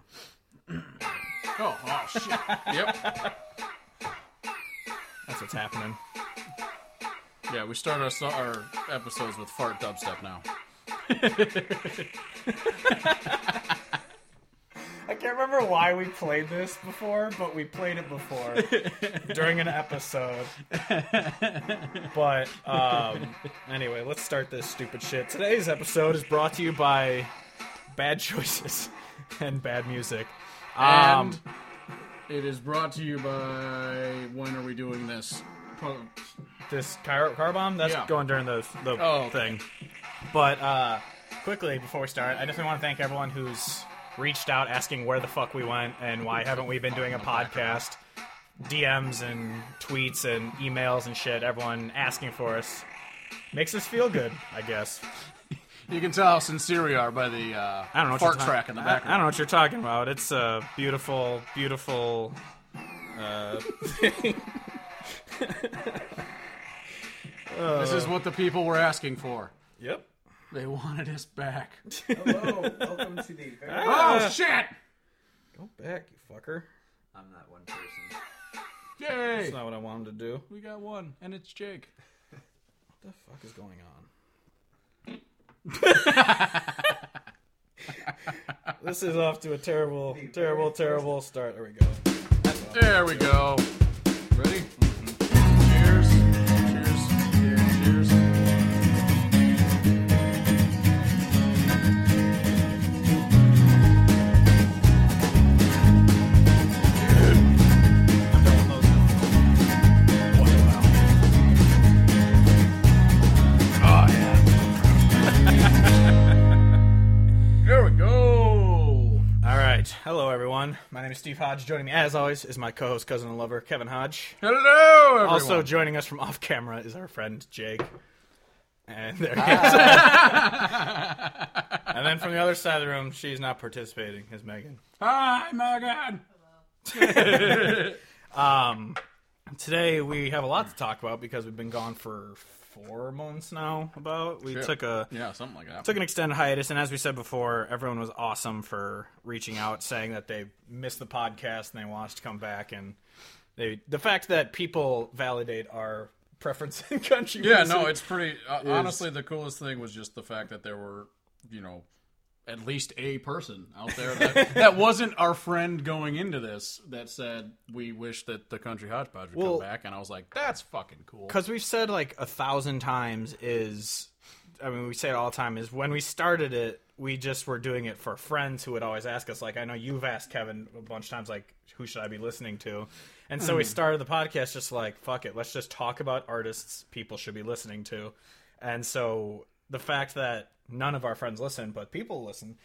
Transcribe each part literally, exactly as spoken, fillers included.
Oh, oh shit. Yep. That's what's happening. Yeah, we start our, so- our episodes with fart dubstep now. I can't remember why we played this before, but we played it before during an episode. But um, anyway, let's start this stupid shit. Today's episode is brought to you by bad choices and bad music. Um, And it is brought to you by... When are we doing this? this car, car bomb, that's Yeah. going during the, the Oh, okay. thing. But uh, quickly, before we start, I definitely want to thank everyone who's reached out asking where the fuck we went and why haven't we been doing a podcast. D Ms and tweets and emails and shit, everyone asking for us. Makes us feel good, I guess. You can tell how sincere we are by the uh, I don't know what fart you're ta- track in the I, background. I don't know what you're talking about. It's a beautiful, beautiful uh, thing. This is what the people were asking for. Yep. They wanted us back. Hello, welcome to the very... Oh, shit! Go back, you fucker. I'm not one person. Yay! That's not what I wanted to do. We got one, and it's Jake. What the fuck is going on? This is off to a terrible, terrible, terrible start. There we go. There we go. Ready? Cheers. Cheers. Yeah, cheers. Oh, yeah. There we go. All right. Hello, everyone. My name is Steve Hodge. Joining me, as always, is my co-host, cousin, and lover, Kevin Hodge. Hello, everyone. Also joining us from off camera is our friend Jake. And there he is. And then from the other side of the room, she's not participating, is Megan. Hi, Megan. Um, today we have a lot to talk about because we've been gone for four months now. About we Shit. took a Yeah, something like that. took an extended hiatus, and as we said before, everyone was awesome for reaching out, saying that they missed the podcast and they want us to come back. And they the fact that people validate our preference in country Yeah, music. no, it's pretty. Uh, honestly, the coolest thing was just the fact that there were, you know, at least a person out there that, that wasn't our friend going into this that said we wish that the Country Hodgepodge would Well- come back, and I was like, that's fucking cool. because we've said like a thousand times is, I mean, we say it all the time, is when we started it, we just were doing it for friends who would always ask us, like, I know you've asked Kevin a bunch of times, like, who should I be listening to? And so we started the podcast just like, fuck it, let's just talk about artists people should be listening to. And so the fact that none of our friends listen, but people listen,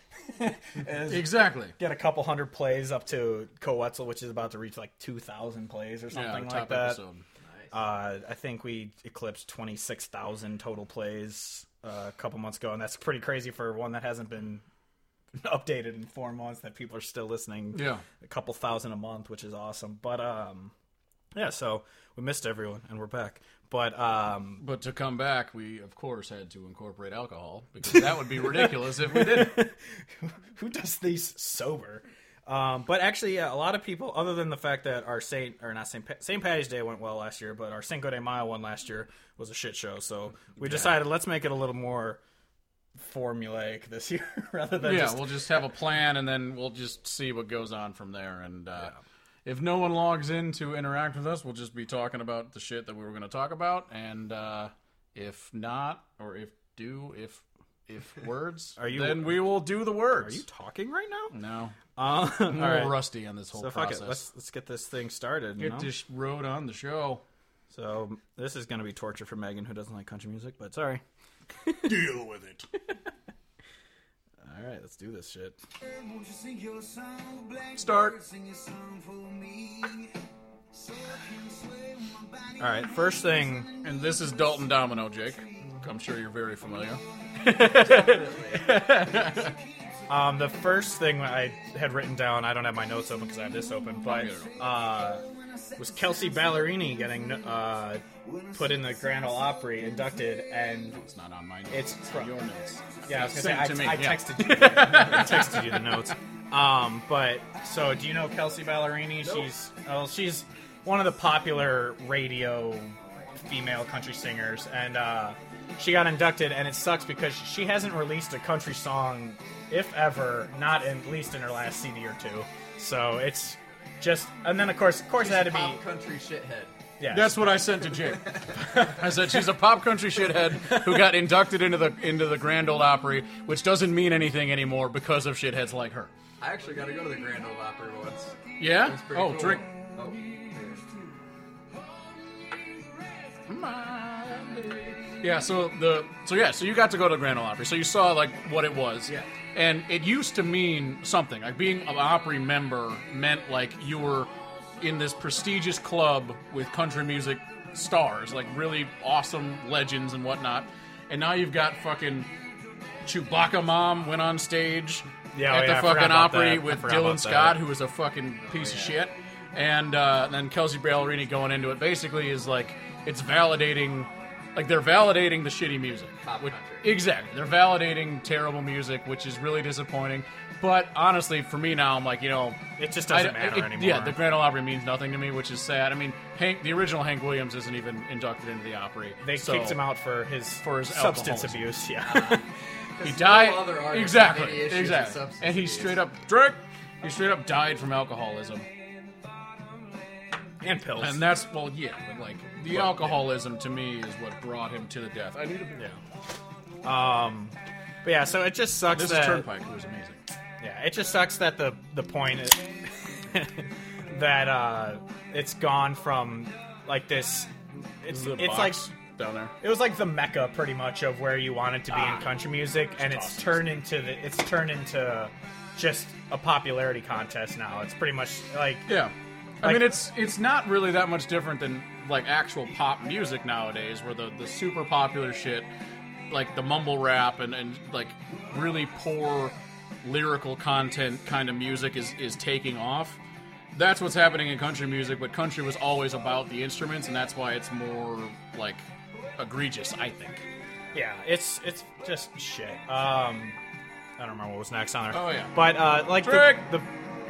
is Exactly. get a couple hundred plays up to Coetzel, which is about to reach like two thousand plays or Yeah, something the like top that. episode. Uh, I think we eclipsed twenty-six thousand total plays uh, a couple months ago, and that's pretty crazy for one that hasn't been updated in four months, that people are still listening. Yeah. A couple thousand a month, which is awesome. But, um, yeah, so we missed everyone, and we're back. But, um, But to come back, we, of course, had to incorporate alcohol, because that would be ridiculous if we didn't. who does these sober? Um, but actually, yeah, a lot of people, other than the fact that our Saint, or not Saint, Saint Patty's Day went well last year, but our Cinco de Mayo one last year was a shit show. So we decided let's make it a little more formulaic this year, rather than Yeah, just... we'll just have a plan, and then we'll just see what goes on from there. And uh, if no one logs in to interact with us, we'll just be talking about the shit that we were going to talk about. And uh, if not, or if do, if if words, Are you- then we will do the words. Are you talking right now? No. Um, I'm a all little right. rusty on this whole So fuck process. it. Let's let's get this thing started. You Get know? this road on the show. So this is going to be torture for Megan, who doesn't like country music, but sorry. Deal with it. All right, let's do this shit. Start. All right, first thing. And this is Dalton Domino, Jake. I'm sure you're very familiar. Um, the first thing I had written down, I don't have my notes open because I have this open, but uh, was Kelsey Ballerini getting uh, put in the Grand Ole Opry, inducted, and It's not on my notes. It's It's from- on your notes. yeah, I was gonna Sent say, I, to me, I yeah. texted you. I texted you the notes. Um, but so do you know Kelsey Ballerini? Nope. She's well, she's one of the popular radio female country singers, and uh, she got inducted. And it sucks because she hasn't released a country song, if ever, not in, at least in her last C D or two. So it's just, and then of course, of course, She's it had a to be. pop country shithead. Yeah, That's what I sent to Jake. I said she's a pop country shithead who got inducted into the into the Grand Ole Opry, which doesn't mean anything anymore because of shitheads like her. I actually got to go to the Grand Ole Opry once. Yeah? It was pretty Oh, cool. drink. Oh. Yeah, so the so yeah, so you got to go to the Grand Ole Opry. So you saw like what it was. Yeah. And it used to mean something. Like being an Opry member meant like you were in this prestigious club with country music stars, like really awesome legends and whatnot. And now you've got fucking Chewbacca Mom went on stage Yeah, at oh, the yeah, I forgot fucking about Opry that. I with forgot Dylan about Scott, that. who was a fucking piece of shit. And uh, then Kelsey Ballerini going into it basically is like it's validating, like they're validating the shitty music. Pop Which- country. exactly, they're validating terrible music, which is really disappointing. But honestly, for me now, I'm like, you know, It just doesn't I- matter it- anymore. Yeah, the Grand Ole Opry means nothing to me, which is sad. I mean, Hank, the original Hank Williams isn't even inducted into the Opry. They so kicked him out for his For his substance alcoholism. abuse. Yeah, He No died. other artist exactly, had any issues with exactly. substance And he abuse. straight up drink. He straight up died from alcoholism. and pills. And that's, well, yeah, but like, the alcoholism to me is what brought him to the death. I need a yeah. Um, but yeah, so it just sucks This that is Turnpike, who was amazing. yeah, it just sucks that the the point is that uh, it's gone from like this. It's The it's like box down there. it was like the mecca pretty much of where you want it to be Ah. in country music, and it's awesome. turned into the it's turned into just a popularity contest now. It's pretty much like Yeah. I Like- mean, it's it's not really that much different than like actual pop music nowadays, where the, the super popular shit, like the mumble rap and, and like really poor lyrical content kind of music is, is taking off. That's what's happening in country music, but country was always about the instruments, and that's why it's more like egregious, I think. yeah, it's it's just shit. Um, I don't remember what was next on there. Oh, yeah. but uh, like the, Trick! the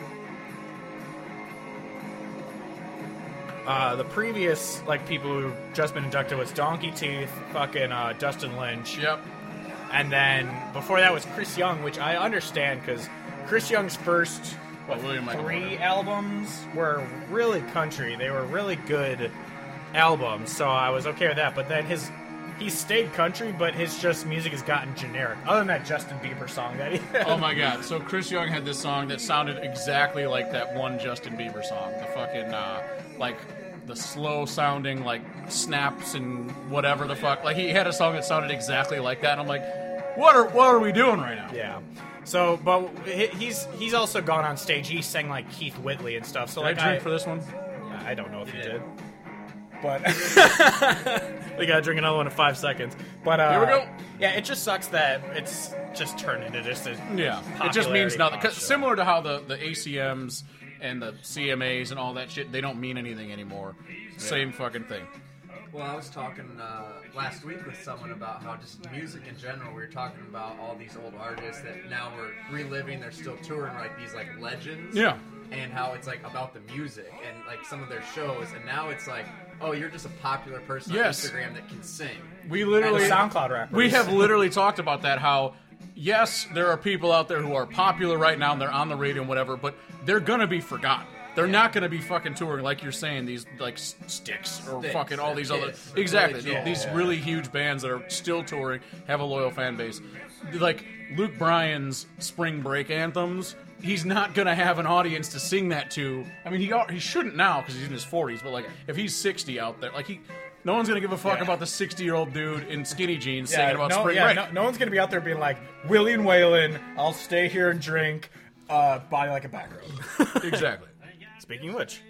uh, the previous like people who just been inducted was Donkey Teeth, fucking uh, Dustin Lynch, Yep. and then before that was Chris Young, which I understand because Chris Young's first what, William Michael three Morgan. albums were really country. They were really good albums, so I was okay with that. But then his he stayed country, but his just music has gotten generic. Other than that Justin Bieber song that he had. Oh my god. So Chris Young had this song that sounded exactly like that one Justin Bieber song. The fucking, uh, like, the slow sounding, like, snaps and whatever the fuck. Like, he had a song that sounded exactly like that, and I'm like, what are, what are we doing right now? Yeah. So, but he- he's he's also gone on stage. He sang like Keith Whitley and stuff. So Did like I drink I, for this one? I don't know if he did, but we gotta drink another one in five seconds. But uh, Here we go. Yeah, it just sucks that it's just turned into just a Yeah. It just means popularity nothing. 'Cause contest. similar to how the, the A C Ms and the C M As and all that shit, they don't mean anything anymore. Same fucking thing. Well, I was talking uh, last week with someone about how just music in general. We were talking about all these old artists that now we're reliving. They're still touring like these like legends. Yeah. And how it's like about the music and like some of their shows. And now it's like, oh, you're just a popular person Yes. on Instagram that can sing. We literally And SoundCloud rappers. We have literally talked about that. How yes, there are people out there who are popular right now and they're on the radio and whatever, but they're gonna be forgotten. They're not gonna be fucking touring like you're saying these like s- sticks or Sticks fucking all or these Kiss other or exactly Billy Joel. these Yeah. really huge bands that are still touring, have a loyal fan base. Like Luke Bryan's Spring Break anthems. He's not gonna have an audience to sing that to. I mean, he al- he shouldn't now because he's in his forties. But like, if he's sixty out there, like he, no one's gonna give a fuck Yeah. about the sixty-year-old dude in skinny jeans Yeah, singing about no, Spring yeah, Break. no, no one's gonna be out there being like William Whalen. I'll stay here and drink. Uh, body like a back road. Exactly. Speaking of which,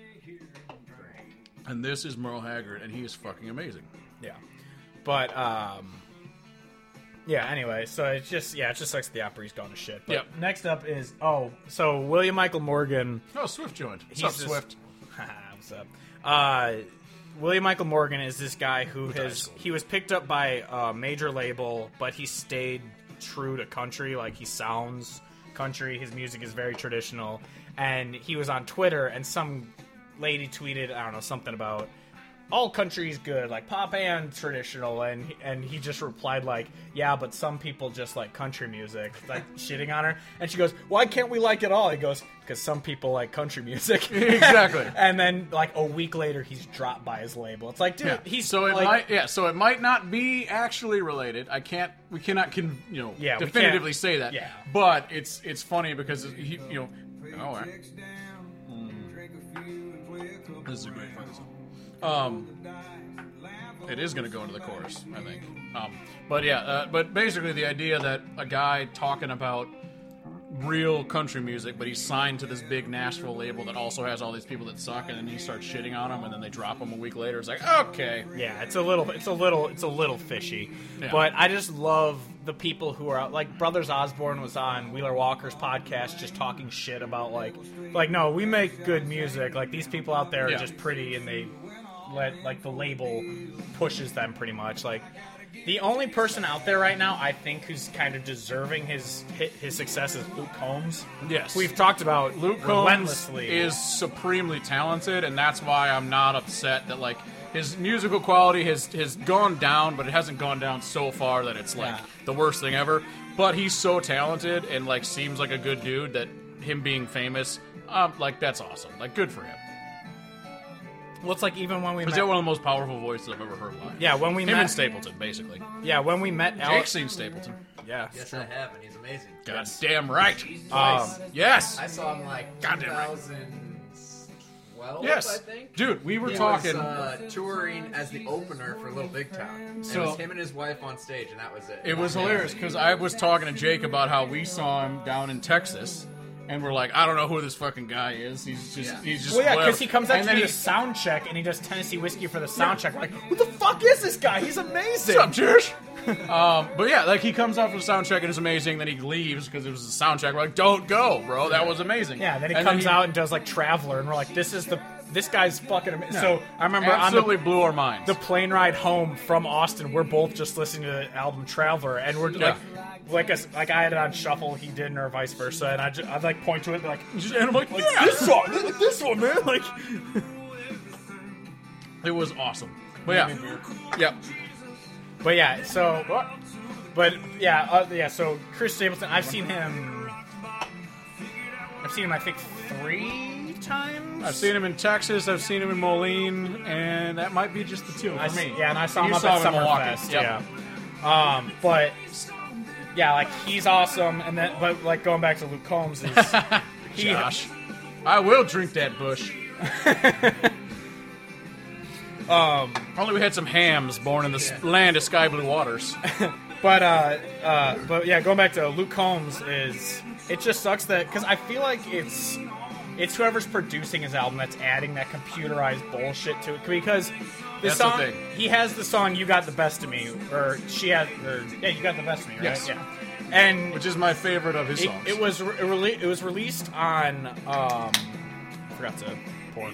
And this is Merle Haggard, and he is fucking amazing. yeah, but um, yeah. Anyway, so it's just yeah, it just sucks the Opry's gone to shit. But Yep. next up is oh, so William Michael Morgan. Oh, Swift joined. What's He's up, this- Swift? What's up? Uh, William Michael Morgan is this guy who high has school. he was picked up by a major label, but he stayed true to country. Like he sounds country. His music is very traditional. And he was on Twitter, and some lady tweeted, I don't know, something about all country is good, like pop and traditional, and and he just replied like, yeah, but some people just like country music, like shitting on her. And she goes, why can't we like it all? He goes, because some people like country music. Exactly. And then like a week later, he's dropped by his label. It's like, dude, Yeah. he's so it like, might yeah so it might not be actually related. I can't we cannot con, you know Yeah, we definitively can't- say that. yeah. But it's it's funny because he you know oh right. mm. This is a great fucking song. Um, it is going to go into the chorus, I think. Um, but yeah, uh, but basically the idea that a guy talking about real country music, but he's signed to this big Nashville label that also has all these people that suck, and then he starts shitting on them, and then they drop him a week later. It's like, okay, yeah, it's a little, it's a little, it's a little fishy. Yeah. But I just love the people who are out. Like Brothers Osborne was on Wheeler Walker's podcast, just talking shit about like, like no, we make good music. Like these people out there are Yeah. just pretty, and they let like the label pushes them pretty much. Like the only person out there right now, I think, who's kind of deserving his hit, his success is Luke Combs. Yes. We've talked about Luke Combs relentlessly. is supremely talented, and that's why I'm not upset that like his musical quality has has gone down, but it hasn't gone down so far that it's like Yeah. the worst thing ever. But he's so talented and like seems like a good dude that him being famous, um, like that's awesome. Like good for him. Well, it's like even when we He's met, got one of the most powerful voices I've ever heard live. yeah, when we Him met, and Stapleton, basically. yeah, when we met Jake's Alex, seen Stapleton. yeah, Yes, I have, and he's amazing. God damn right. um, Yes. I saw him like Goddamn right. twenty twelve, Yes. I think. Dude, we were He talking. was uh, touring as the opener for Little Big Town. And So- it was him and his wife on stage, and that was it. It was hilarious because I was talking to Jake about how we saw him down in Texas, and we're like, I don't know who this fucking guy is. He's just, Yeah. he's just. well, yeah, whatever. because he comes out And to then do he- the sound check, and he does Tennessee whiskey for the sound check. We're like, who the fuck is this guy? He's amazing. What's up, Josh? um, but yeah, like he comes out for the sound check and it's amazing. Then he leaves because it was a sound check. We're like, don't go, bro. That was amazing. Yeah, then he And comes he out and does like Traveler, and we're like, this is the this guy's fucking amazing. So I remember absolutely on blew our minds. the, the plane ride home from Austin, we're both just listening to the album Traveler, and we're Yeah. like, like a, like I had it on shuffle, he didn't, or vice versa, and I just, I'd like point to it, and be like, and I'm like, like yeah, this song, like this one, man, like. it was awesome. But yeah, yeah. But yeah, so, but yeah, uh, yeah. So Chris Stapleton, I've seen him. I've seen him, I think, three times. I've seen him in Texas. I've seen him in Moline, and that might be just the two for I, me. yeah, and I saw him You up saw at him in Milwaukee. Summerfest. Yep. Yeah. Um, but yeah, like he's awesome, and then but like going back to Luke Combs is he, Josh, I will drink that bush. um, Only we had some hams born in the s land of sky blue waters. But uh, uh, but yeah, going back to Luke Combs is it just sucks that because I feel like it's it's whoever's producing his album that's adding that computerized bullshit to it because the That's the song thing. he has the song "You Got the Best of Me" or she had or yeah "You Got the Best of Me" right Yes. yeah and Which is my favorite of his it, songs. it was re- it, rele- it was released on um I forgot to pour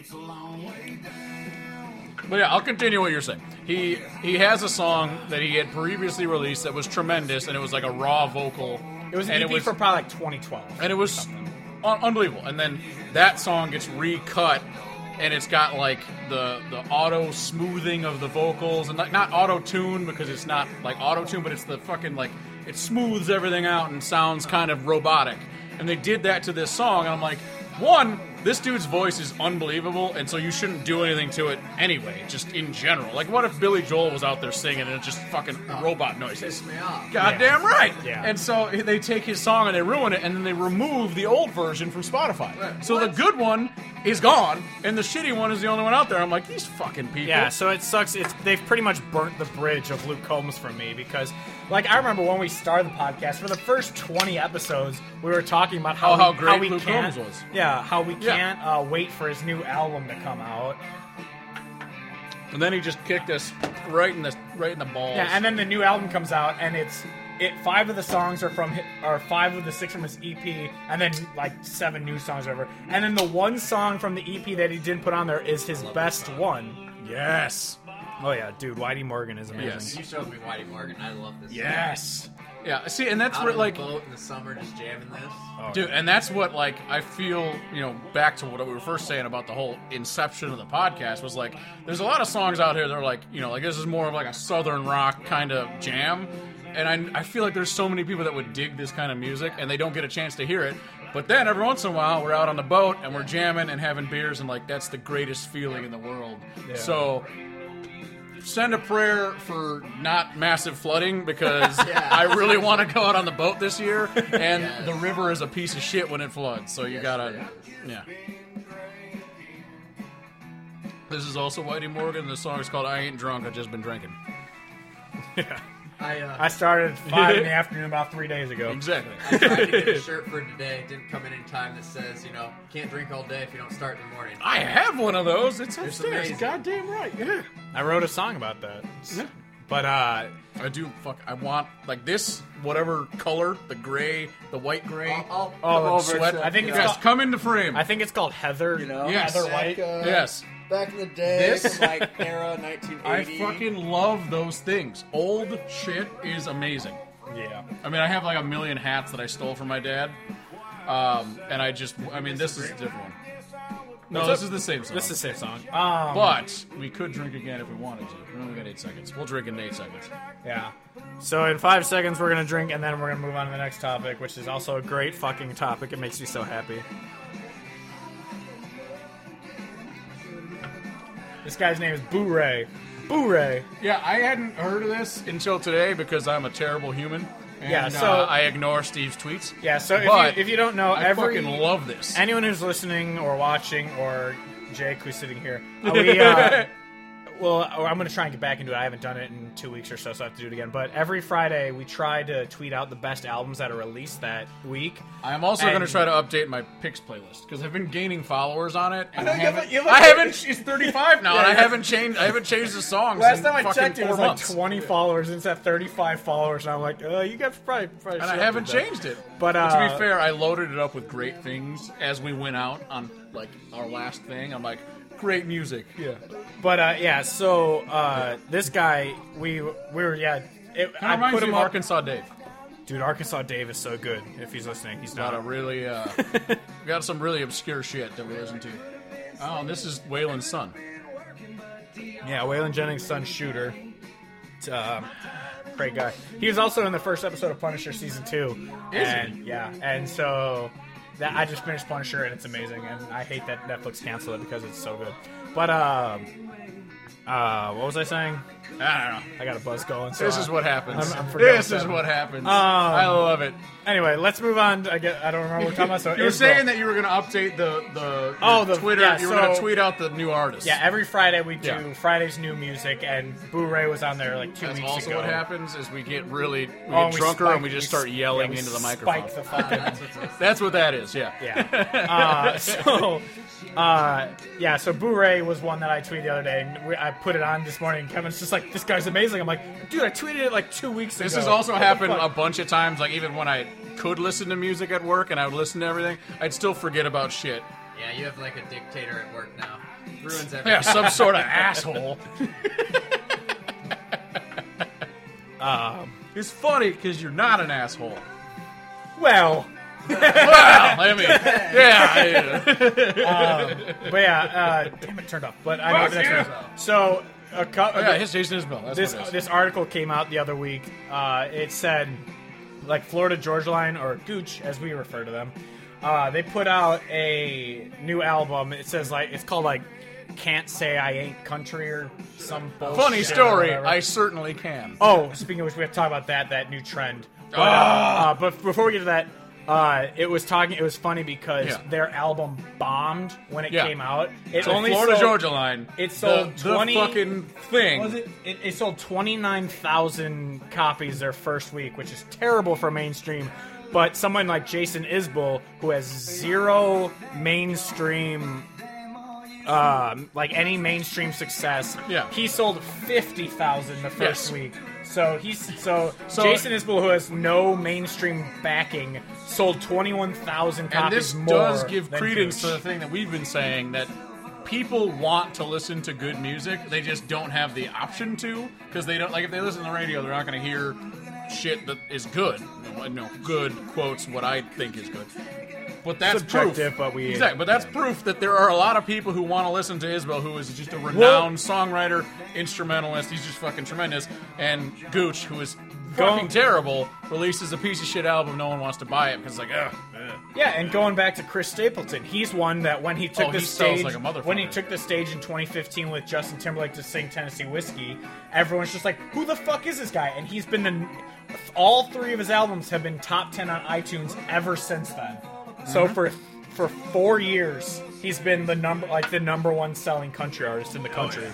But yeah, I'll continue what you're saying. He he has a song that he had previously released that was tremendous, and it was like a raw vocal. it was an and E P it was, for probably like twenty twelve and it was un- unbelievable. And then that song gets recut, and it's got like the the auto smoothing of the vocals, and like not auto tune because it's not like auto tune, but it's the fucking like it smooths everything out and sounds kind of robotic. And they did that to this song, and I'm like, one, this dude's voice is unbelievable, and so you shouldn't do anything to it anyway, just in general. Like, what if Billy Joel was out there singing and it's just fucking robot noises? Pissed me off. Goddamn right! Yeah. And so they take his song and they ruin it, and then they remove the old version from Spotify. Right. So What? the good one is gone, and the shitty one is the only one out there. I'm like, these fucking people. Yeah, so it sucks. It's they've pretty much burnt the bridge of Luke Combs for me because, like, I remember when we started the podcast for the first twenty episodes, we were talking about how Oh, how we, great how we Luke can't, Combs was. Yeah, how we Yeah. can't uh, wait for his new album to come out. And then he just kicked us right in the right in the balls. Yeah, and then the new album comes out, and it's it. Five of the songs are from hi- or five of the six from his E P, and then like seven new songs or whatever. And then the one song from the E P that he didn't put on there is his best one. yes, Oh yeah, dude, Whitey Morgan is amazing. Yes. You showed me Whitey Morgan. I love this. yes. Yeah, see, and that's Out where, on like, the boat in the summer, just jamming this. Oh, dude, and that's what, like, I feel, you know, back to what we were first saying about the whole inception of the podcast was, like, there's a lot of songs out here that are, like, you know, like, this is more of, like, a southern rock kind of jam, and I, I feel like there's so many people that would dig this kind of music, and they don't get a chance to hear it, but then every once in a while, we're out on the boat, and we're jamming and having beers, and, like, that's the greatest feeling in the world. Yeah. So... send a prayer for not massive flooding because Yeah. I really want to go out on the boat this year, and Yes. the river is a piece of shit when it floods. So you Yes, gotta, it yeah. This is also Whitey Morgan. The song is called "I Ain't Drunk, I Just Been Drinking." Yeah. I, uh, I started at five in the afternoon about three days ago. Exactly. I tried to get a shirt for today. It didn't come in in time that says, you know, can't drink all day if you don't start in the morning. I have one of those. It's It's upstairs. amazing. Goddamn right. Yeah. I wrote a song about that. Yeah. But uh, I do. Fuck. I want like this, whatever color, the gray, the white gray. I'll, I'll Oh, come over sweat. to- I think you it's know, Yes, come into frame. I think it's called Heather. You know, Yes. Heather back, White. uh, yes. Back in the day, This- from, like era nineteen I eighty. fucking love those things. Old shit is amazing. Yeah. I mean, I have like a million hats that I stole from my dad, um, and I just, I mean, this is a different one. No, What's this up? is the same song. This is the same song. Um, But we could drink again if we wanted to. We only got eight seconds. We'll drink in eight seconds. yeah. So in five seconds, we're gonna drink, and then we're gonna move on to the next topic, which is also a great fucking topic. It makes me so happy. This guy's name is Boo Ray. Boo Ray. Yeah, I hadn't heard of this until today because I'm a terrible human. And, Yeah, so- uh, I ignore Steve's tweets. Yeah. So if But you, if you don't know, I every fucking love this. anyone who's listening or watching, or Jake who's sitting here, uh, we, uh, well, I'm going to try and get back into it. I haven't done it in two weeks or so, so I have to do it again. But every Friday, we try to tweet out the best albums that are released that week. I'm also going to and- try to update my picks playlist because I've been gaining followers on it, and I, know, you haven't. haven't- you haven't- I haven't. It's thirty-five now, Yeah, and I yeah. haven't changed. I haven't changed the songs. Last in time I fucking checked, it four was months. like twenty followers, and it's at thirty-five followers. And I'm like, uh, you guys probably, probably and I should haven't do that. changed it. But, to uh, be fair, I loaded it up with great things as we went out on like our last thing. I'm like, great music. Yeah. But uh, yeah, so uh, this guy, we we were yeah. It, Kind of I reminds put me him of up. Arkansas Dave. Dude, Arkansas Dave is so good. If he's listening, he's Got not. a really, uh, got some really obscure shit that we listen to. Oh, and this is Waylon's son. Yeah, Waylon Jennings' son, Shooter. Um, great guy. He was also in the first episode of Punisher season two. Is and, he? Yeah, and so that I just finished Punisher, and it's amazing. And I hate that Netflix canceled it because it's so good. But um, uh, what was I saying? I don't know. I got a buzz going. So This uh, is what happens. I'm- I'm forgetting this is that. what happens. Um, I love it. Anyway, let's move on. I get. I don't remember what we're talking about. So You were Isabel. saying that you were going to update the the Oh, the- Twitter. yeah, you were going to so- tweet out the new artists. Yeah, every Friday we do Yeah. Friday's new music, and Boo Ray was on there like two That's weeks also ago. what happens is we get really we Oh, get we drunker spike- and we just start we- yelling yeah, we into the spike microphone. the fucking. That's what's up. That's what that is. Yeah. Yeah. Uh, so, uh, yeah. So Boo Ray was one that I tweeted the other day, and we, I put it on this morning. And Kevin's just like, "This guy's amazing." I'm like, "Dude, I tweeted it like two weeks ago." This has also What the happened fuck? a bunch of times. Like even when I could listen to music at work and I would listen to everything, I'd still forget about shit. Yeah, you have like a dictator at work now. Ruins everything. Yeah, some sort of asshole. Um, It's funny because you're not an asshole. well, Well, I mean, yeah. but yeah. Uh, damn it, turned off. But I know Fuck the next yeah. one. So, a co- Oh, yeah, his Jason Isbell. That's this what it is. this article came out the other week. Uh, it said, like Florida Georgia Line, or Gooch as we refer to them, uh, they put out a new album. It says like it's called like "Can't Say I Ain't Country" or some bullshit. Funny or story. whatever. I certainly can. Oh, speaking of which, we have to talk about that that new trend. But, uh, Ah. uh, but before we get to that, uh, it was talking. It was funny because Yeah. their album bombed when it Yeah. came out. It So only Florida sold, Georgia Line. It sold the, twenty. the fucking thing. Was it? It, it sold twenty-nine thousand copies their first week, which is terrible for mainstream. But someone like Jason Isbell, who has zero mainstream, um, like any mainstream success, Yeah. he sold fifty thousand the first Yes. week. So he's so, So- Jason Isbell, who has no mainstream backing, sold twenty-one thousand And copies this more. does give than credence to Gooch. the thing that we've been saying that people want to listen to good music. They just don't have the option to because they don't like if they listen to the radio, they're not going to hear shit that is good. You know, good quotes what I think is good. But that's Subjective, proof. but we- exactly. But that's yeah. proof that there are a lot of people who want to listen to Isbell, who is just a renowned songwriter, instrumentalist. He's just fucking tremendous. And Gooch, who is fucking Go- terrible, releases a piece of shit album. No one wants to buy it because it's like, ugh. ugh. Yeah, and going back to Chris Stapleton, he's one that when he took Oh, the he sells stage, like a motherfucker. when he took the stage in twenty fifteen with Justin Timberlake to sing Tennessee Whiskey, everyone's just like, "Who the fuck is this guy?" And he's been the, all three of his albums have been top ten on iTunes ever since then. So Mm-hmm. for for four years, he's been the number like the number one selling country artist in the country.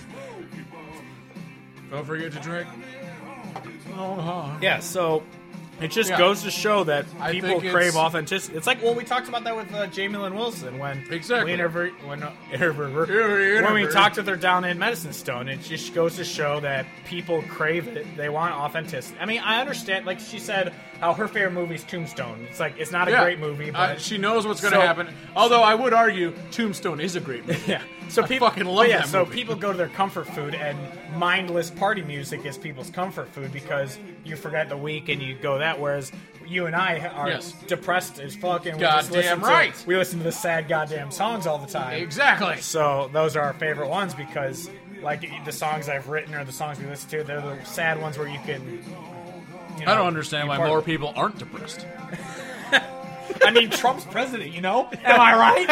Don't forget to drink. Oh, huh. Yeah, so it just Yeah. goes to show that I people think it's- crave authenticity. It's like, well, we talked about that with uh, Jamie Lynn Wilson when Exactly. we interview, when, uh, interview- Interview- when we interview. talked with her down in Medicine Stone. It just goes to show that people crave it. They want authenticity. I mean, I understand. Like she said, how her favorite movie is Tombstone. It's like it's not a Yeah. great movie, but Uh, she knows what's going to So- happen. Although I would argue Tombstone is a great movie. yeah. So I people fucking love but yeah, that So movie. people go to their comfort food, and mindless party music is people's comfort food because you forget the week and you go that. Whereas you and I are Yes. depressed as fuck, and we just Goddamn listen to, right. we listen to the sad goddamn songs all the time. Exactly. So those are our favorite ones because, like, the songs I've written or the songs we listen to, they're the sad ones where you can. You know, I don't understand be why part more of it. people aren't depressed. I mean, Trump's president, you know? Am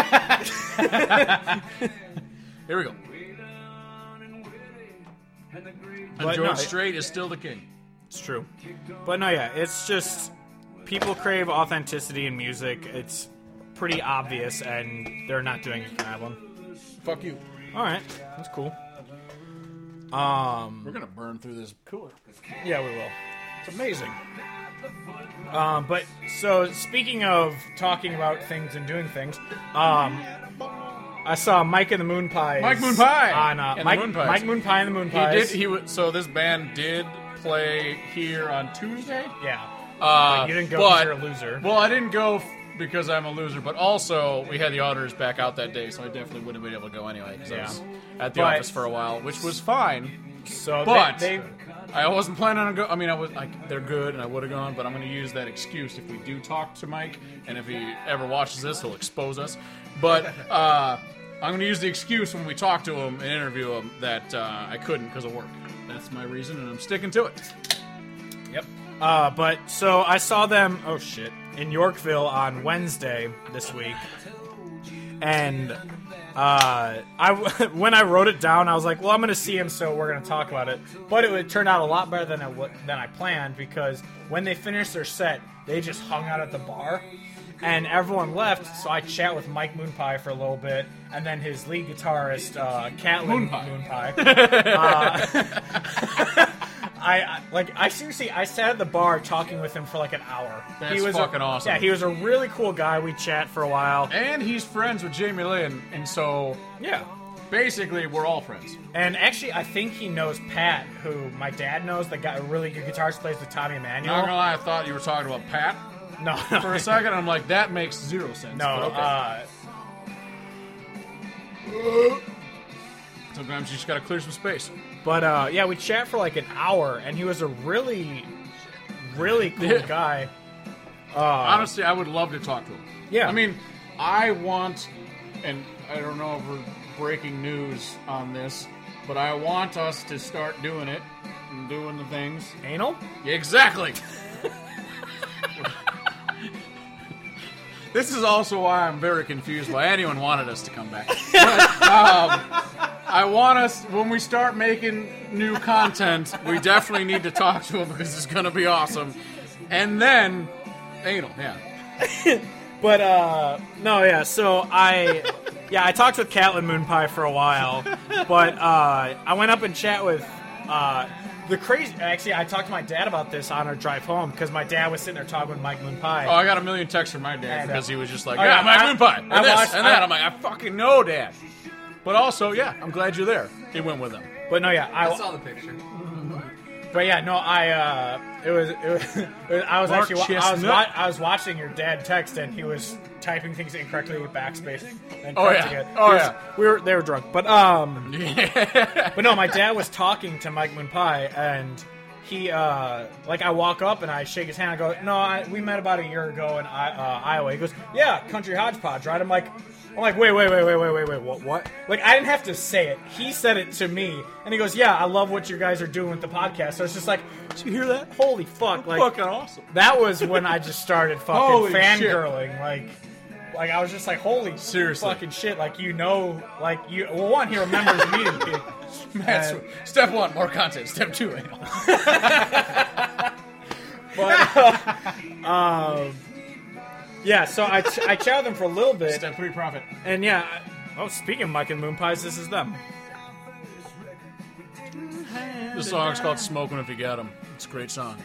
I right? Here we go. And But George no, it- Strait is still the king. It's true. But no, yeah, it's just people crave authenticity in music. It's pretty obvious, and they're not doing it. Can I have one? Fuck you. All right, that's cool. Um, We're gonna burn through this cooler. yeah, we will. It's amazing. Um, but so speaking of talking about things and doing things, um, I saw Mike and the Moon Pies. Mike Moon Pie on uh, and the Mike Moon Pies. Mike Moon Pie and the Moon He Pies. did. He w- so this band did play here on Tuesday. yeah. Uh, you didn't go but- 'cause you're a loser. Well, I didn't go f- because I'm a loser, but also we had the auditors back out that day, so I definitely wouldn't have been able to go anyway because I Yeah. was at the But- office for a while, which was fine. So But they, they I wasn't planning on go. I mean, I was like, they're good, and I would have gone, but I'm going to use that excuse if we do talk to Mike, and if he ever watches this, he'll expose us. But uh, I'm going to use the excuse when we talk to him and interview him that uh, I couldn't because of work. That's my reason, and I'm sticking to it. Yep. Uh, but so I saw them. Oh shit! In Yorkville on Wednesday this week, and uh, I when I wrote it down, I was like, "Well, I'm going to see him, so we're going to talk about it." But it would turn out a lot better than I w- than I planned because when they finished their set, they just hung out at the bar, and everyone left. So I chat with Mike Moonpie for a little bit, and then his lead guitarist, uh, Catlin Moonpie. Moonpie. uh, I, I like I seriously I sat at the bar talking with him for like an hour. That's he was fucking a, awesome. Yeah, he was a really cool guy. We chat for a while. And he's friends with Jamie Lynn, and so Yeah. basically we're all friends. And actually, I think he knows Pat, who my dad knows, the guy, a really good guitarist, plays with Tommy Not Emmanuel. gonna lie, I thought you were talking about Pat No, for a second. I'm like, that makes zero sense. no. but okay. Uh, Sometimes you just gotta clear some space. but uh, yeah, we chat for like an hour, and he was a really, really cool Yeah. guy. Uh, Honestly, I would love to talk to him. Yeah. I mean, I want, and I don't know if we're breaking news on this, but I want us to start doing it and doing the things. Anal? Exactly. This is also why I'm very confused why anyone wanted us to come back. But, um, I want us, when we start making new content, we definitely need to talk to him because it's going to be awesome. And then, anal, yeah. But uh no, yeah. So I, yeah, I talked with Catlin Moonpie for a while, but uh I went up and chat with uh the crazy. Actually, I talked to my dad about this on our drive home because my dad was sitting there talking with Mike Moonpie. Oh, I got a million texts from my dad And, uh, because he was just like, oh, yeah, yeah, my I- moon pie, and I this, watched- and that. I- I'm like, I fucking know, Dad. But also, yeah, I'm glad you're there. He went with him. But no, yeah, I, I saw the picture. But yeah, no, I uh, it was, it was, it was I was Mark actually wa- I was Chestnut. wa- I was watching your dad text and he was typing things incorrectly with backspace and Oh, correcting yeah. it. Oh, He was- yeah. we were they were drunk, but um, Yeah. but no, my dad was talking to Mike Moonpie and he, uh, like, I walk up and I shake his hand. I go, no, I, we met about a year ago in I, uh, Iowa. He goes, yeah, Country Hodgepodge, right? I'm like, I'm like, wait, wait, wait, wait, wait, wait, wait, what, what? Like, I didn't have to say it. He said it to me, and he goes, yeah, I love what you guys are doing with the podcast. So it's just like, did you hear that? Holy fuck! Like, Fucking awesome. that was when I just started fucking Holy fangirling, like. Like, I was just like, holy Seriously. fucking shit. Like, you know, like, you. Well, one, he remembers meeting me. That's, And- step one, more content. Step two, anal. But, uh, um, yeah, so I, ch- I chatted them for a little bit. Step three, profit. And yeah, I, oh, speaking of Mike and Moon Pies, this is them. The song's called Smoke 'Em If You Get 'Em. It's a great song.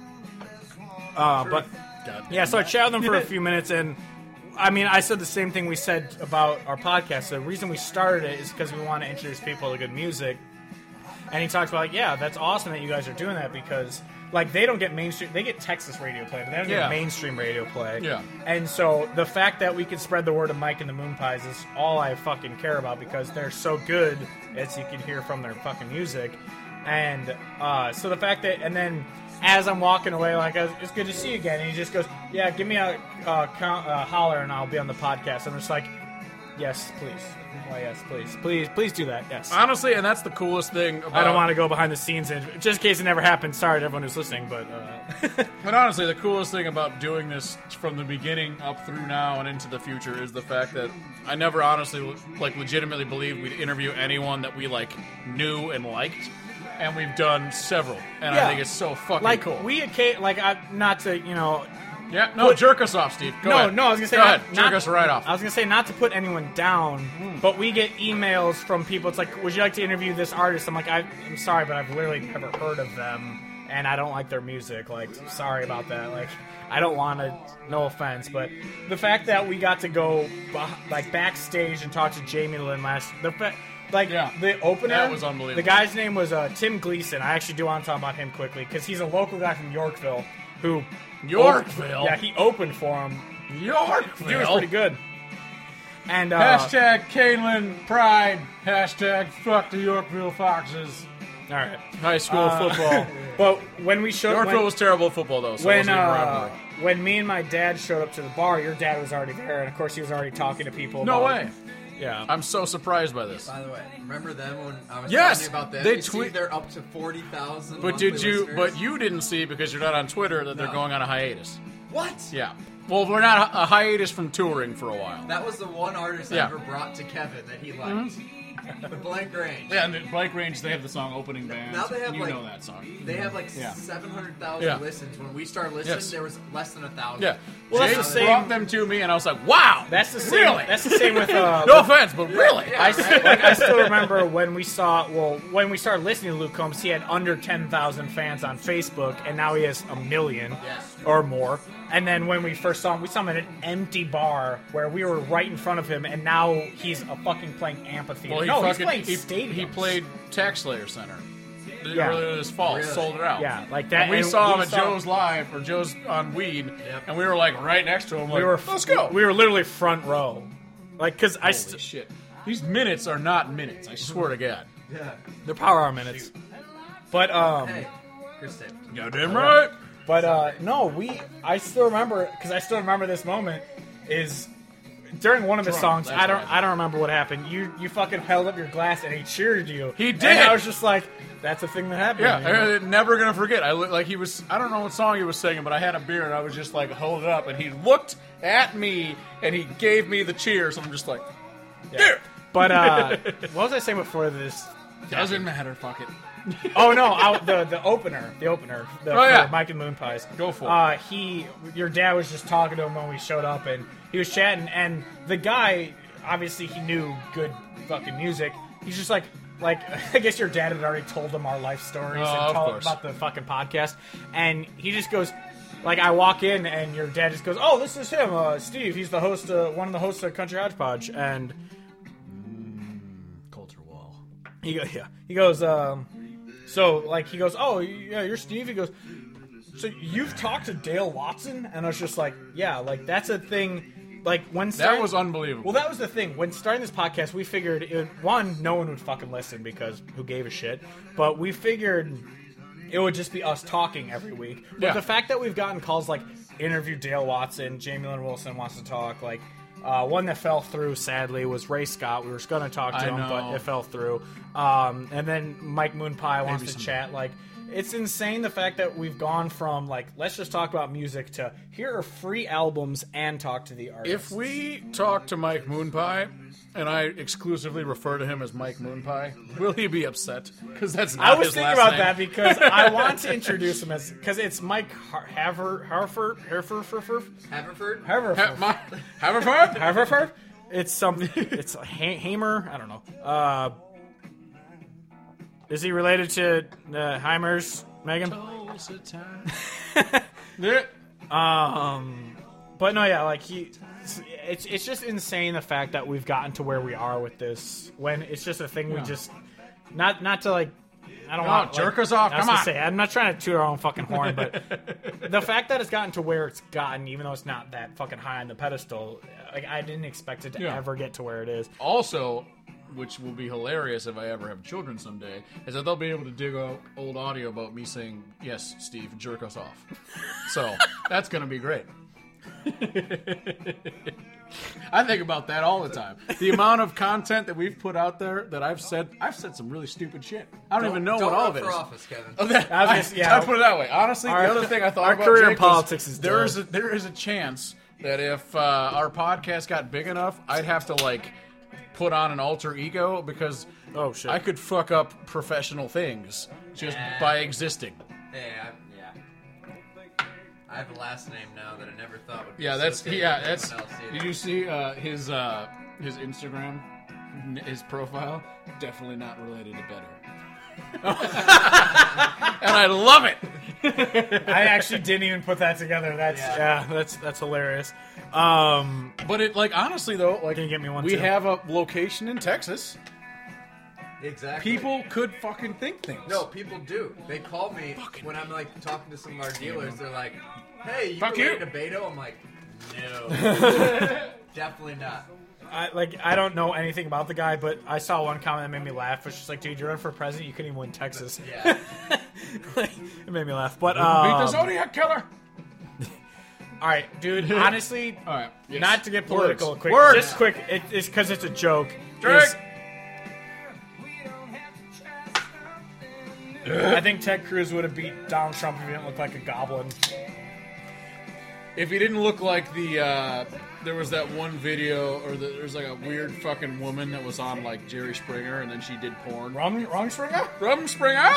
Uh, but, God yeah, so I chatted them for a few minutes, and I mean, I said the same thing we said about our podcast. The reason we started it is because we want to introduce people to good music. And he talks about, like, yeah, that's awesome that you guys are doing that because, like, they don't get mainstream. They get Texas radio play, but they don't Yeah. get mainstream radio play. Yeah. And so the fact that we can spread the word of Mike and the Moon Pies is all I fucking care about because they're so good, as you can hear from their fucking music. And uh, so the fact that, and then as I'm walking away, like, it's good to see you again. And he just goes, yeah, give me a uh, count, uh, holler and I'll be on the podcast. And I'm just like, yes, please. Why, yes, please. Please, please do that, yes. Honestly, and that's the coolest thing about... I don't want to go behind the scenes, and just in case it never happened, sorry to everyone who's listening, but... Uh, But honestly, the coolest thing about doing this from the beginning up through now and into the future is the fact that I never honestly, like, legitimately believed we'd interview anyone that we, like, knew and liked. And we've done several. And Yeah. I think it's so fucking like, cool. we, occa- like, I, not to, you know... yeah, no, put- jerk us off, Steve. Go no, ahead. no, I was gonna say Go not, ahead. not- Jerk us right off. I was gonna say not to put anyone down, but we get emails from people. It's like, would you like to interview this artist? I'm like, I, I'm sorry, but I've literally never heard of them, and I don't like their music. Like, sorry about that. Like, I don't want to. No offense, but the fact that we got to go beh- like backstage and talk to Jamie Lynn last, the fa- like Yeah. the opener, That was unbelievable. The guy's name was uh, Tim Gleason. I actually do want to talk about him quickly because he's a local guy from Yorkville who. Yorkville? Yeah, he opened for him. Yorkville. He was pretty good. And uh, Hashtag Canelan Pride. Hashtag fuck the Yorkville Foxes. all right, High school Uh, football. but when we showed Yorkville when, was terrible at football, though, so it when wasn't even a uh, rivalry. when me and my dad showed up to the bar, your dad was already there, and of course he was already talking to people. No about, way. Yeah, I'm so surprised by this. By the way, remember them when I was Yes, telling you about them? they You see tweet- they're up to forty thousand. But did you? But you didn't see because you're not on Twitter that they're No. going on a hiatus. What? Yeah. Well, we're not a hiatus from touring for a while. That was the one artist Yeah. I ever brought to Kevin that he liked. The Blank Range. Yeah, and at Bike Range they have the song "Opening Bands." Now they have, and you like- know that song. They have like Yeah. seven hundred thousand Yeah. listens. When we started listening, Yes. there was less than a thousand. Yeah. Well, that's Jake the same- brought them to me, and I was like, "Wow, that's the same. Really? That's the same with. Uh, no offense, but really." I, s- like, I still remember when we saw, well, when we started listening to Luke Combs, he had under ten thousand fans on Facebook, and now he has a million Yes. or more. And then when we first saw him, we saw him at an empty bar where we were right in front of him, and now he's a fucking playing amphitheater. Well, he no, fucking he's playing he, stadiums. he played Tax Slayer Center Yeah. earlier this fall, Really? sold it out. Yeah, like that. And we and saw him we at saw- Joe's Live or Joe's on Weed, Yep. and we were like right next to him. Like, We were let's go. We were literally front row, like because I Holy st- shit. These minutes are not minutes. I swear to God. Yeah. they're power hour minutes. But um, Hey, Chris Davis. Goddamn right. But uh, no, we. I still remember because I still remember this moment. Is during one of the Drunk, songs. that's I don't. right. I don't remember what happened. You you fucking held up your glass and he cheered you. He And did. I was just like, that's a thing that happened. Yeah, you know? I'm never gonna forget. I look like he was. I don't know what song he was singing, but I had a beer and I was just like, hold it up, and he looked at me and he gave me the cheers. I'm just like, yeah. But uh, what was I saying before this? Doesn't matter. Fuck it. Oh no, I, the the opener, the opener, the Oh, yeah. for Mike and Moon Pies. Go for it. Uh, he, your dad was just talking to him when we showed up, and he was chatting, and the guy, obviously, he knew good fucking music. He's just like, like I guess your dad had already told him our life stories Oh, and of told course. about the fucking podcast, and he just goes. Like, I walk in, and your dad just goes, "Oh, this is him, uh, Steve. He's the host, uh, one of the hosts of Country Hodgepodge." And Culture wall. he goes, "Yeah." He goes, um, so like he goes, "Oh, yeah, you're Steve." He goes, "So you've talked to Dale Watson?" And I was just like, "Yeah, like that's a thing." Like when That starting- was unbelievable. well, that was the thing. When starting this podcast, we figured it, one, no one would fucking listen because who gave a shit. But we figured it would just be us talking every week. But Yeah. the fact that we've gotten calls like interview Dale Watson, Jamie Lynn Wilson wants to talk, like uh, one that fell through sadly was Ray Scott. We were going to talk to I him, know. but it fell through. Um, and then Mike Moonpie wants Maybe to some- chat. Like, it's insane the fact that we've gone from like let's just talk about music to here are free albums and talk to the artists. If we talk to Mike Moonpie, and I exclusively refer to him as Mike Moonpie, will he be upset? Because that's not I was his thinking last about name. that because I want to introduce him as because it's Mike Har- Haver Harford Harford Harford Haverford? Harford Ha- my, Haverford? Haverford. It's some. It's a ha- Hamer. I don't know. Uh, is he related to uh, Heimers, Megan? Yeah. Um, but no, yeah, like he. It's it's just insane the fact that we've gotten to where we are with this when it's just a thing we Yeah. just not not to like. I don't No, want jerk like, us off, I was come gonna on. Say, I'm not trying to toot our own fucking horn, but the fact that it's gotten to where it's gotten, even though it's not that fucking high on the pedestal, like I didn't expect it to Yeah. ever get to where it is. Also, which will be hilarious if I ever have children someday, is that they'll be able to dig out old audio about me saying, "Yes, Steve, jerk us off." So that's going to be great. I think about that all the time. The amount of content that we've put out there that I've said, I've said some really stupid shit. I don't, even know Don't what all run of it for is. office, Kevin. Oh, that- I was I, just- yeah. I put it that way. Honestly, Our- the other thing I thought our about career in Jake was politics is there dead. is a, there is a chance that if uh, our podcast got big enough, I'd have to like put on an alter ego because Oh, shit. I could fuck up professional things just Yeah. by existing. Yeah, I- yeah. I have a last name now that I never thought would be Yeah, that's associated yeah, with that's. anyone else either. Did you see uh, his uh, his Instagram, n- his profile? Definitely not related to Better. And I love it. I actually didn't even put that together. That's yeah, Yeah. that's that's hilarious. Um, But it like honestly though, like Can you get me one, we too? have a location in Texas. Exactly. People could fucking think things. No, people do. They call me when I'm like talking to some of our dealers. They're like, "Hey, you Fuck related you." to Beto?" I'm like, "No, definitely not." I like I don't know anything about the guy, but I saw one comment that made me laugh. It's just like, dude, you're running for president. You couldn't even win Texas. Yeah. Like, it made me laugh. But Beat the um, Zodiac Killer. all right, dude. Honestly, All right, yes. not to get political, Words. quick, Words. just quick. It, it's because it's a joke. Drake. Is- I think Ted Cruz would have beat Donald Trump if he didn't look like a goblin. If he didn't look like the, uh, there was that one video, or the, there was like a weird fucking woman that was on like Jerry Springer, and then she did porn. Wrong, wrong Springer? Rum Springer.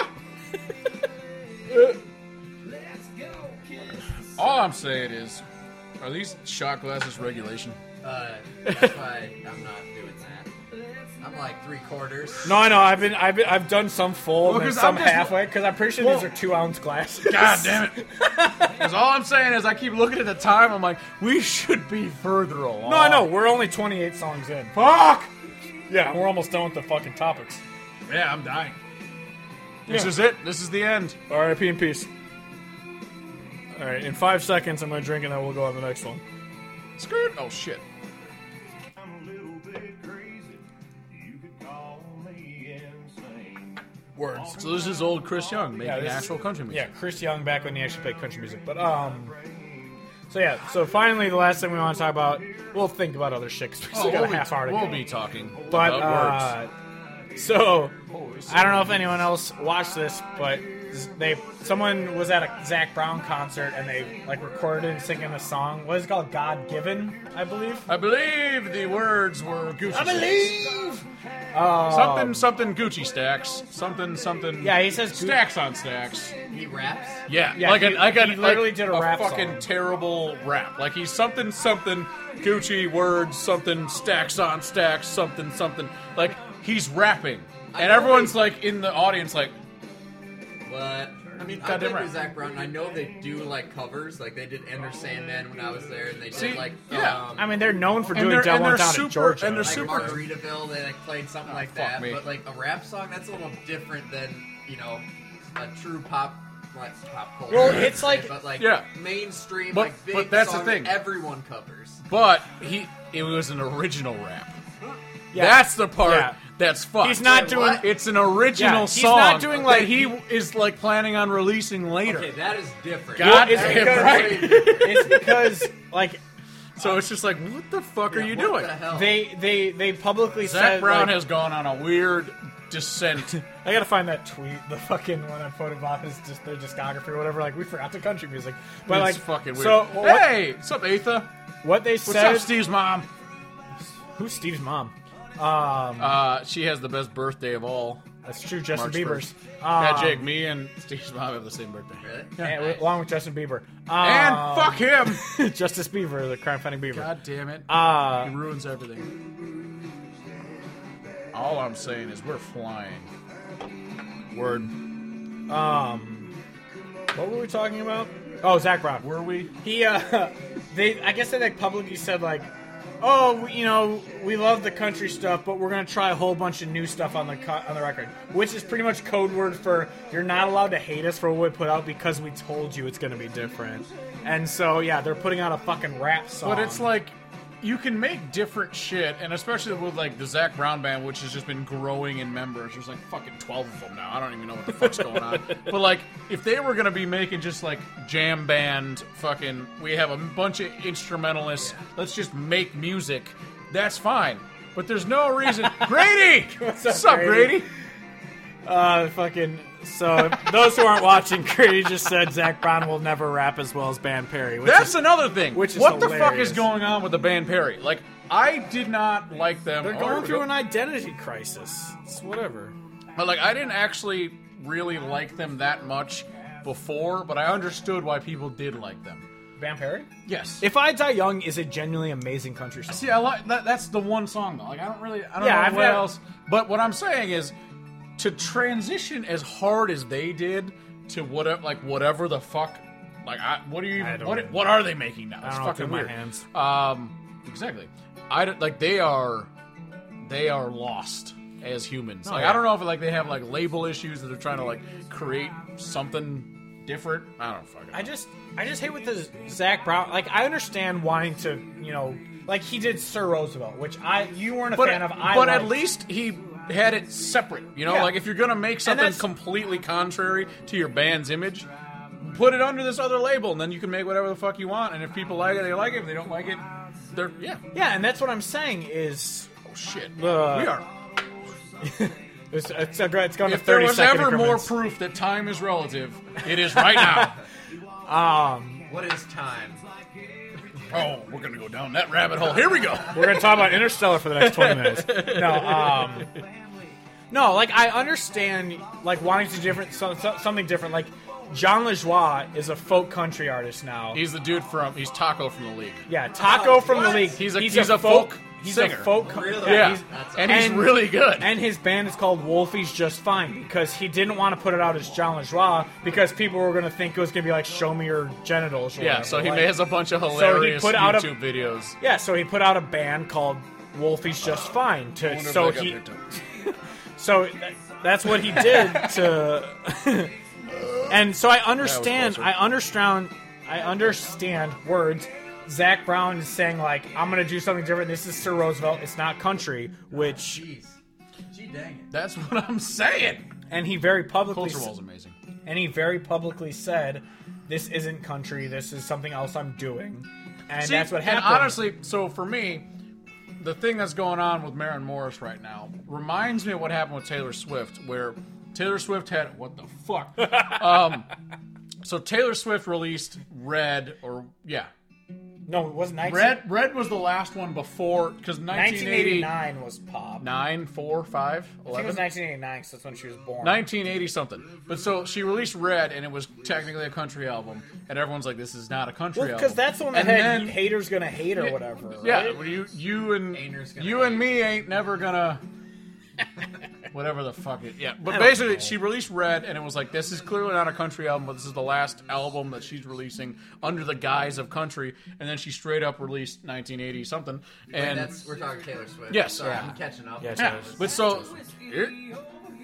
All I'm saying is, are these shot glasses regulation? Uh, that's why I'm not doing that. I'm like three quarters. No, I know. I've been, I've been, I've done some full Well, and 'cause some I'm just- halfway because I'm pretty sure Well- these are two ounce glasses. God damn it! Because all I'm saying is, I keep looking at the time. I'm like, we should be further along. No, I know. We're only twenty-eight songs in. Fuck. Yeah, we're almost done with the fucking topics. Yeah, I'm dying. This Yeah. is it. This is the end. R I P in peace. All right, in five seconds, I'm gonna drink and then we'll go on the next one. Skirt. Oh shit. I'm a little bit crazy. You could call me insane. Words. So this is old Chris Young making Yeah, this is- actual country music. Yeah, Chris Young back when he actually played country music. But um, so yeah, so finally the last thing we want to talk about, we'll think about other shit 'cause we still Oh, got we'll, a half hour be, to we'll go. be talking But about uh, so I don't know if anyone else watched this, but they someone was at a Zach Brown concert and they like recorded and singing a song. What is it called? God Given, I believe. I believe the words were Gucci. I stacks. believe. something something Gucci stacks. Something something. Yeah, he says Gu- stacks on stacks. He raps. Yeah, Yeah, like he- an, like an, he literally like did a rap fucking song. terrible rap. Like he's something something Gucci words something stacks on stacks something something. Like he's rapping, I and know everyone's they- like in the audience like, But I mean, I've Goddamn been right. with Zach Brown. And I know they do like covers. Like they did Enter Sandman when I was there, and they did See, like yeah. um, I mean, they're known for And doing they're- Devil and they're Down super- in Georgia. and they're like super- Margaritaville. They like played something like fuck that. me. But like a rap song, that's a little different than you know a true pop. Like pop culture. Well, it's like- but like Yeah. mainstream, But- like big but that's the song thing. that everyone covers. but he it was an original rap. Yeah. That's the part. Yeah. that's fucked. He's not Wait, doing. what? It's an original Yeah, he's song not doing, like- that he is like planning on releasing later. Okay, that is different. God It's damn because, right. it's because like So it's just like, what the fuck are you what doing? the hell? they they they publicly Zach said Brown like, has gone on a weird descent. I gotta find that tweet, the fucking one I put about his just their discography or whatever. Like we forgot the country music, but It's like fucking weird. So what, hey, what's up, Atha? what they What's said? up, Steve's mom? Who's Steve's mom? Um, Uh, she has the best birthday of all. that's true. Justin March Bieber's. first. Um, yeah, Jake, me and Steve's mom have the same birthday. Really? and- along with Justin Bieber. And Um, fuck him! Justice Bieber, the crime fighting Bieber. God damn it. Uh, He ruins everything. All I'm saying is we're flying. Word. um, what were we talking about? Oh, Zach Brown. Were we? He, uh, they, I guess they like publicly said like, oh, we- you know, we love the country stuff, but we're gonna try a whole bunch of new stuff on the co- on the record, which is pretty much code word for you're not allowed to hate us for what we put out because we told you it's gonna be different. And so yeah, they're putting out a fucking rap song. But it's like, you can make different shit, and especially with like the Zach Brown band, which has just been growing in members. There's like fucking twelve of them now. I don't even know what the fuck's going on. But like, if they were gonna be making just like jam band, fucking, we have a bunch of instrumentalists. Let's just make music. That's fine. But there's no reason. Grady, what's up, Grady? Grady? uh, fucking. So those who aren't watching, Grady just said Zach Brown will never rap as well as Ban Perry. Which That's is, another thing. which is what the fuck hilarious. is going on with the band Perry? Like, I did not like them. they're Oh, going here we through go. an identity crisis. It's whatever. But like, I didn't actually really like them that much before, but I understood why people did like them. Ban Perry? Yes. If I Die Young is a genuinely amazing country song. See, I like that. That's the one song though. Like, I don't really, I don't Yeah, know I've what got- else. But what I'm saying is, to transition as hard as they did to whatever, like whatever the fuck, like, I, what do you, I even, don't what, know. what are they making now? I It's don't know what's fucking in my weird. hands. Um, exactly. I don't, like they are, they are lost as humans. like yeah. I don't know if like they have like label issues that they're trying to like create something different. I don't fucking. Know. I just I just hate with the Zach Brown. Like I understand wanting to, you know, like he did Sir Roosevelt, which I you weren't a but fan of. I but at liked. least he had it separate. You know, Yeah. like if you're gonna make something that's- completely contrary to your band's image, put it under this other label, and then you can make whatever the fuck you want. And if people like it, they like it. If they don't like it, they're yeah. yeah, and that's what I'm saying is Oh shit. Uh, we are. it's it's, a, it's going to If there thirty was second ever more increments. proof that time is relative, it is right now. um, What is time? Oh, we're gonna go down that rabbit hole. Here we go. we're going to talk about Interstellar for the next twenty minutes. No, um, no, like I understand like wanting to different so, so, something different. Like John LaJoie is a folk country artist now. He's the dude from. He's Taco from the League. Yeah, Taco from the what? League. He's a- he's a folk He's singer. a folk. Really? Yeah, he's- That's and he's and- really good. And his band is called Wolfie's Just Fine because he didn't want to put it out as John LaJoie because people were going to think it was going to be like "Show Me Your Genitals." Or yeah, whatever. so he like, has a bunch of hilarious put out a- YouTube videos. yeah. So he put out a band called Wolfie's Just Fine to so he so that, that's what he did to. And so I understand. closer. I understand. I understand words. Zach Brown is saying like, "I'm going to do something different. This is Sir Roosevelt. It's not country." Which Jeez. Gee dang it. That's what I'm saying. and he very publicly Culture s- Wall's amazing. and he very publicly said, "This isn't country. This is something else I'm doing." And See, that's what and happened. honestly, so for me, the thing that's going on with Maren Morris right now reminds me of what happened with Taylor Swift, where Taylor Swift had what the fuck. um, so Taylor Swift released Red, or yeah, no, it wasn't nineteen Red. Red was the last one before because nineteen eighty nineteen eighty-nine was pop. nine, four, five, I think it eleven. was nineteen eighty-nine because that's when she was born. nineteen eighty something. But so she released Red, and it was technically a country album, and everyone's like, "This is not a country Well, album." because that's the one that And had then- haters gonna hate or whatever. Right? Yeah, well, you you and Ainer's gonna you and hate. me ain't never gonna whatever the fuck it. Yeah, but don't basically know. she released Red, and it was like, this is clearly not a country album, but this is the last album that she's releasing under the guise of country. And then she straight up released nineteen eighty something. And And that's we're talking Taylor Swift. Yes. Sorry, Yeah. I'm catching up. Yeah, yeah, Taylor but so here,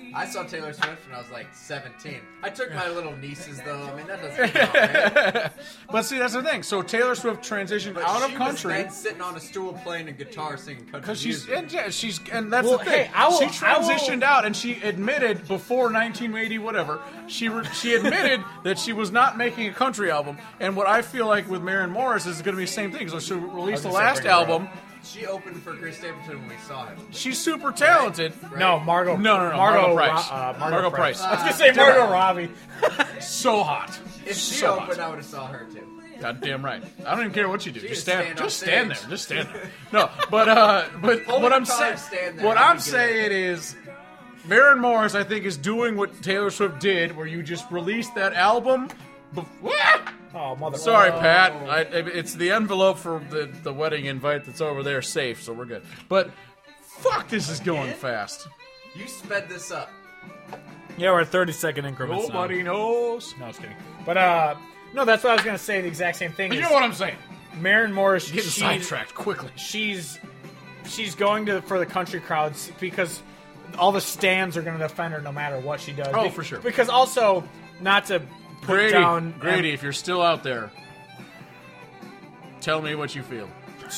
I saw Taylor Swift when I was like seventeen. I took my little nieces though. I mean that doesn't count, right? But see, that's the thing. So Taylor Swift transitioned But out she of country. was then sitting on a stool playing a guitar singing country Because she's music. and yeah, she's and that's Well, the thing. hey, I will- she I will- transitioned out, and she admitted before nineteen eighty whatever. She re, she admitted that she was not making a country album. And what I feel like with Maren Morris is going to be the same thing. So she released the gonna say last bring her up. album. She opened for Chris Stapleton when we saw him. She's super talented. Right? No, Margot. No, no, no, Margot, Margot Price. Ro- uh, Margot, Margot Price. Price. I was gonna say Margot Robbie. So hot. If she so opened, hot. I would have saw her too. God damn right. I don't even care what you do. She Just can stand. stand just on stand stage. there. Just stand there. No, but uh, but Hold what the I'm guitar saying, and stand there. what That'd I'm be good. saying is, Maren Morris, I think, is doing what Taylor Swift did, where you just released that album. Before, Oh, mother. Sorry, Pat. I, it's the envelope for the, the wedding invite that's over there safe, so we're good. But fuck, this is going fast. You sped this up. Yeah, we're at thirty second increments. now. Nobody knows. No, I was kidding. But uh, no, that's what I was gonna say. The exact same thing. You is know what I'm saying? Maren Morris. Getting she's, sidetracked quickly. She's she's going to for the country crowds because all the stands are going to defend her no matter what she does. Oh, Be- for sure. Because also not to put Grady, down Grady, if you're still out there, tell me what you feel.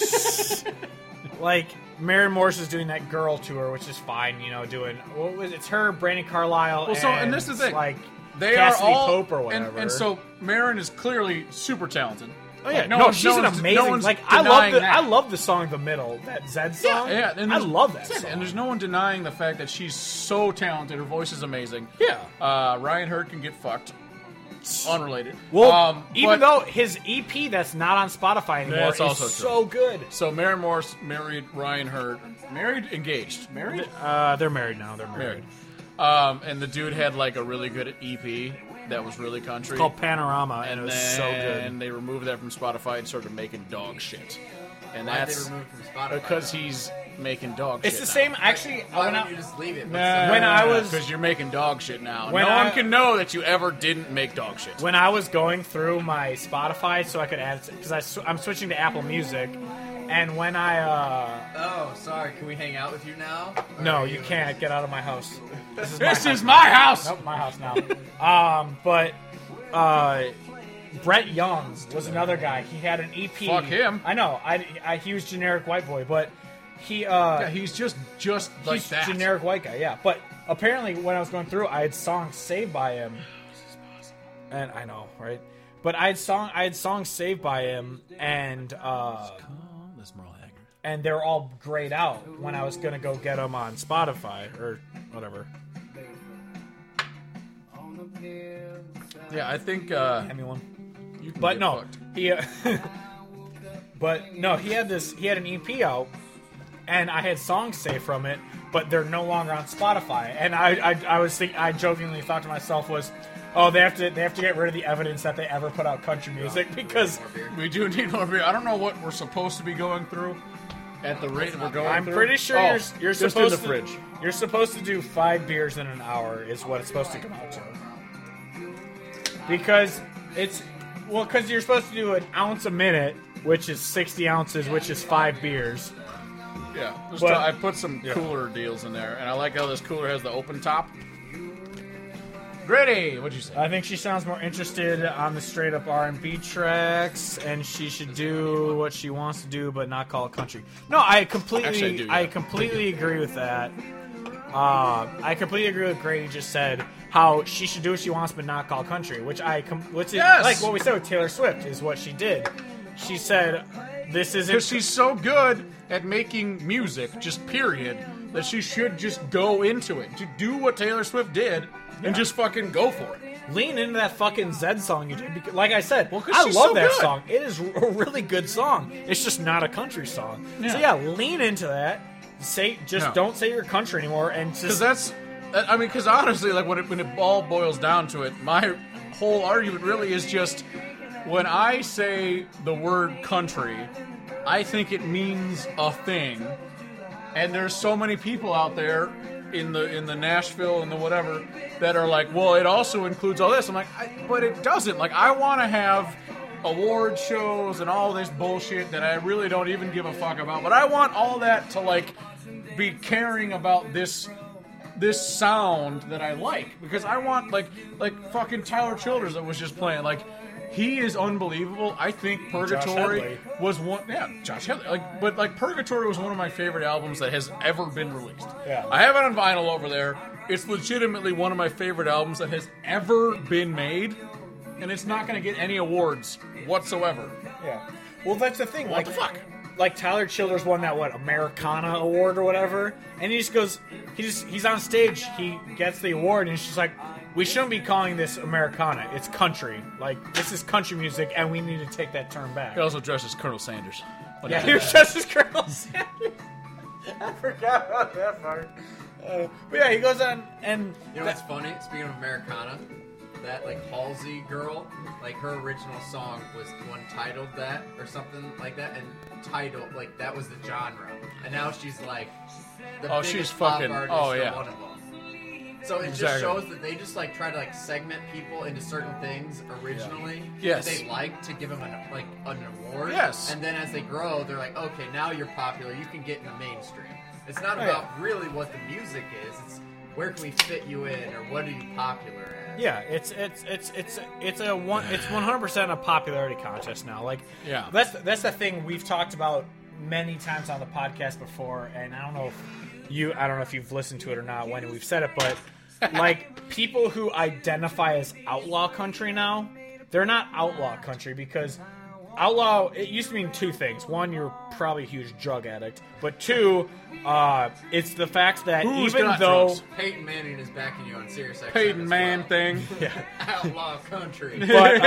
like Maren Morris is doing that girl tour, which is fine. You know, doing what was it's her, Brandon Carlisle. Well, so and, and this is the thing, like they Cassidy are all Pope or and, whatever. and so Maren is clearly super talented. Oh yeah, Like, no, one's- she's an one's- amazing. one's like I love denying the that. I love the song "The Middle," that Zed song. Yeah, and I there's- love that yeah, song. And there's no one denying the fact that she's so talented. Her voice is amazing. Yeah. Uh, Ryan Hurd can get fucked. Unrelated. Well, um, even but- though his E P that's not on Spotify anymore That's is also true. so good. So Maren Morris married Ryan Hurd. Married? Engaged? Married? Uh, they're married now. They're married. Married. Um, and the dude had like a really good E P that was really country. It's called Panorama, and, and it was then so good. they removed that from Spotify and started making dog shit. And Why'd they that's remove from Spotify? because he's making dog It's shit. the same. Actually, Why when don't I, you just leave it? What's Nah, the- when I was- because you're making dog shit now. When no I- one can know that you ever didn't make dog shit. when I was going through my Spotify so I could add because I sw- I'm switching to Apple Music, and when I uh, Oh, sorry. Can we hang out with you now? Or no, are you can't get out of my house. This is This my is my house. Nope, my house now. um, but uh, Brett Young was another guy. He had an E P. Fuck him. I know. I, I he was generic white boy, but he uh, Yeah, he's just just like he's that. generic white guy. Yeah, but apparently when I was going through, I had songs saved by him, and I know, right? But I had song I had songs saved by him, and uh, Oh, this Merle Haggard. and they were all grayed out when I was gonna go get them on Spotify or whatever. Yeah, I think. Uh, Hand me one. you can But get no, fucked. he. Uh, but no, he had this. He had an E P out, and I had songs saved from it, but they're no longer on Spotify. And I, I, I was think I jokingly thought to myself was, oh, they have to, they have to get rid of the evidence that they ever put out country music because We do need more beer. I don't know what we're supposed to be going through at the rate we're going I'm through. pretty sure Oh, you're, you're just supposed in the to, fridge. You're supposed to do five beers in an hour is what it's supposed to come out to. Because it's well, because you're supposed to do an ounce a minute, which is sixty ounces, which is five beers. Yeah, just But- I put some cooler deals in there, and I like how this cooler has the open top. Gritty, what'd you say? I think she sounds more interested on the straight up R and B tracks, and she should do what she wants to do, but not call it country. No, I completely, Actually, I do, yeah. I completely agree with that. Uh, I completely agree with Grady just said how she should do what she wants, but not call country, which I, com- which is Yes! like what we said with Taylor Swift is what she did. She said, "This isn't." Because she's so good at making music, just period, that she should just go into it. To do what Taylor Swift did and just fucking go for it. Lean into that fucking Zed song you did. Because, like I said, Well, 'cause I she's love so that good. song. It is a really good song. It's just not a country song. So Yeah. yeah, lean into that. Say just Yeah. don't say you're country anymore, and Because just that's, I mean, because honestly, like when it, when it all boils down to it, my whole argument really is just when I say the word country, I think it means a thing, and there's so many people out there in the in the Nashville and the whatever that are like, well, it also includes all this. I'm like, I, but it doesn't. Like, I want to have award shows and all this bullshit that I really don't even give a fuck about, but I want all that to like be caring about this this sound that I like because I want like like fucking Tyler Childers that was just playing like. He is unbelievable. I think Purgatory Headley. was one. Yeah, Josh Headley. Like, but like Purgatory was one of my favorite albums that has ever been released. Yeah. I have it on vinyl over there. It's legitimately one of my favorite albums that has ever been made, and it's not going to get any awards whatsoever. Yeah. Well, that's the thing. What like, the fuck? Like Tyler Childers won that what Americana award or whatever, and he just goes, he just he's on stage, he gets the award, and he's just like, we shouldn't be calling this Americana. It's country. Like this is country music, and we need to take that term back. He also dressed as Colonel Sanders. When Yeah, he he did was that. just as Colonel Sanders. I forgot about that part. Uh, but yeah, he goes on and You know what's funny? Speaking of Americana, that like Halsey girl, like her original song was one titled that or something like that, and titled like that was the genre, and now she's like the Oh, biggest she's pop fucking- artist oh, or yeah. one of them. So it just Exactly. shows that they just like try to like segment people into certain things originally Yes. that they like to give them an, like an award. Yes. And then as they grow, they're like, okay, now you're popular. You can get in the mainstream. It's not Oh, about yeah. really what the music is. It's where can we fit you in, or what are you popular at? yeah, it's it's it's it's it's a one it's one hundred percent a popularity contest now. Like Yeah. that's that's the thing we've talked about many times on the podcast before, and I don't know if you I don't know if you've listened to it or not when we've said it, but like people who identify as outlaw country now, they're not outlaw country because outlaw it used to mean two things. One, you're probably a huge drug addict, but two, uh, it's the fact that Who's even got though drugs? Peyton Manning is backing you on Sirius X M Peyton as Man well. thing. Outlaw country. but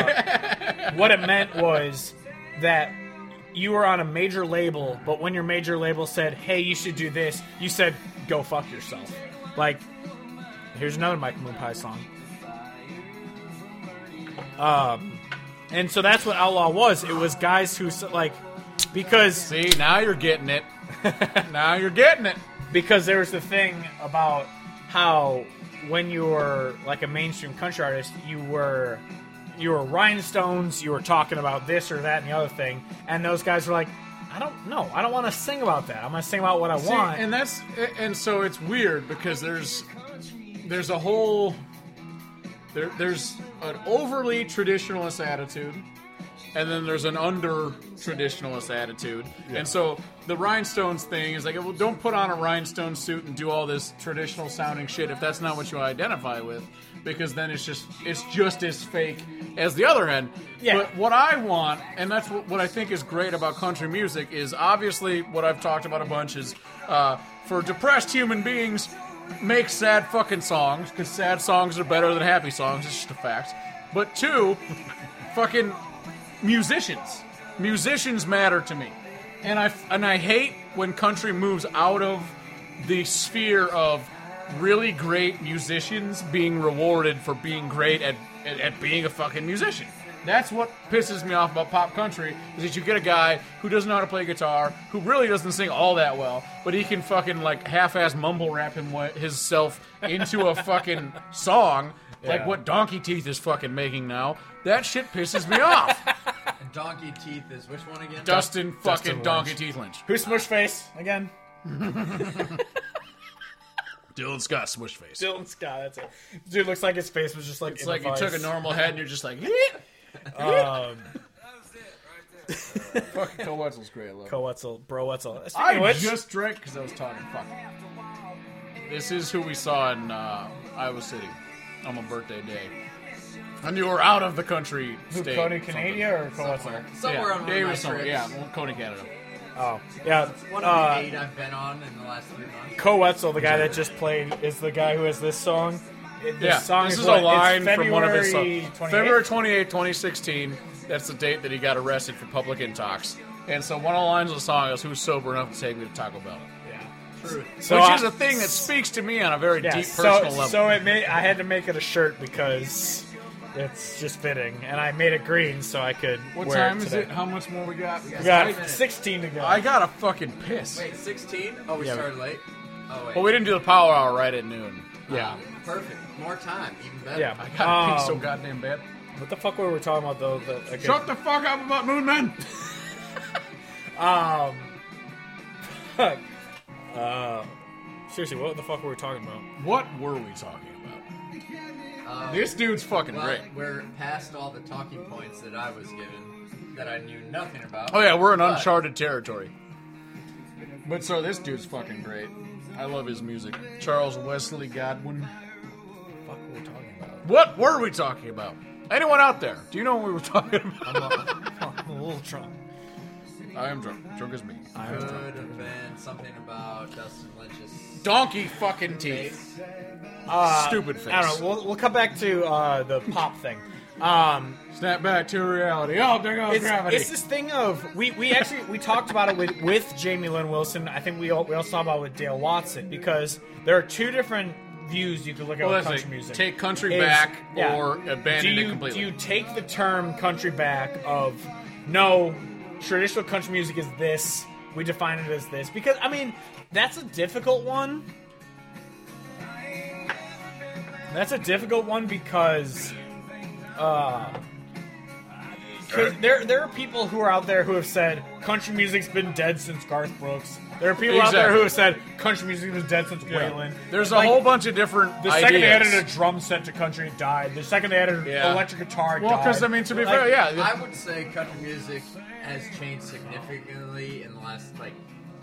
uh, what it meant was that you were on a major label, but when your major label said, hey, you should do this, you said, go fuck yourself. Like, here's another Mike Moon Pie song. Um, and so that's what Outlaw was. It was guys who, s- like, because See, now you're getting it. Now you're getting it. because there was the thing about how when you were like a mainstream country artist, you were you were rhinestones, you were talking about this or that and the other thing, and those guys were like, I don't know, I don't want to sing about that. I'm going to sing about what I See, want. and that's and so it's weird because there's there's a whole there there's an overly traditionalist attitude, and then there's an under traditionalist attitude. And so the rhinestones thing is like, well, don't put on a rhinestone suit and do all this traditional sounding shit if that's not what you identify with, because then it's just it's just as fake as the other end. Yeah. But what I want, and that's what, what I think is great about country music, is obviously what I've talked about a bunch is uh, for depressed human beings, make sad fucking songs, because sad songs are better than happy songs. It's just a fact. But two, fucking musicians. Musicians matter to me. And I, and I hate when country moves out of the sphere of really great musicians being rewarded for being great at, at, at being a fucking musician. That's what pisses me off about pop country, is that you get a guy who doesn't know how to play guitar, who really doesn't sing all that well, but he can fucking like half-ass mumble rap him himself into a fucking song, like Yeah. what Donkey Teeth is fucking making now. That shit pisses me off. And Donkey Teeth is which one again? Dustin fucking Dustin Lynch. Donkey Teeth Lynch. Who's Smushface again? Dylan Scott Smushface. Dylan Scott. That's it. Dude looks like his face was just like. It's in like the you took a vice. normal head and you're just like, Um, fucking Cole Wetzel's great. I love it. Co Wetzel, Bro Wetzel. Speaking I of which, just drank because I was talking. Fuck. This is who we saw in uh, Iowa City on my birthday day. And you were out of the country who, state. Coney something. Canada or Co Wetzel? Somewhere, somewhere yeah, on one yeah, he of my was somewhere. trips. Yeah, well, Coney, Canada. Oh, yeah. One of Uh, the eight I've been on in the last three months. Co Wetzel, the guy that just played, is the guy who has this song. It- This Yeah, song this is, is what? a line It's from one of his February songs. twenty-eighth? February twenty-eighth, twenty sixteen. That's the date that he got arrested for public intox. And so one of the lines of the song is, "Who's sober enough to take me to Taco Bell?" Truth. So Which I- is a thing that speaks to me on a very Yeah, deep so, personal level. so it made, I had to make it a shirt because it's just fitting, and I made it green so I could what wear time it is today. it? How much more we got? We got Five sixteen to go. I got a fucking piss. Wait, sixteen? Oh, we Yeah. started late? Oh, wait. Well, we didn't do the power hour right at noon. yeah. Perfect. More time. Even better. Yeah. I gotta pee so Um, goddamn bad. What the fuck were we talking about though? The, okay. Shut the fuck up about Moon Men. Um. Fuck. Uh. Seriously, what the fuck were we talking about? What were we talking about? Um, This dude's fucking well, great. we're past all the talking points that I was given that I knew nothing about. Oh yeah, we're in But- uncharted territory. But so this dude's fucking great. I love his music. Charles Wesley Godwin. What the fuck were we talking about? What were we talking about? Anyone out there? Do you know what we were talking about? I'm a little drunk. I am drunk. Drunk as me. I am Could drunk. have been something about Dustin Lynch's Donkey fucking teeth. face. Uh, Stupid face. I don't know. We'll, we'll come back to uh, the pop thing. Um, Snap back to reality. Oh, there goes it's, gravity. it's this thing of we, we actually we talked about it with, with Jamie Lynn Wilson. I think we all, we also talked about it with Dale Watson because there are two different views you could look at Well, with that's country like, music. take country Is- back yeah. or do abandon you, it completely. Do you take the term country back of no, traditional country music is this, we define it as this? Because, I mean, that's a difficult one. That's a difficult one because uh, 'cause there, there are people who are out there who have said country music's been dead since Garth Brooks. There are people out there Exactly. who have said country music was dead since Yeah. Waylon. There's a Like, whole bunch of different the ideas. second they added a drum set to country, it died. The second they added Yeah. an electric guitar, it Well, died. because I mean, to be Like, fair, yeah. I would say country music has changed significantly in the last like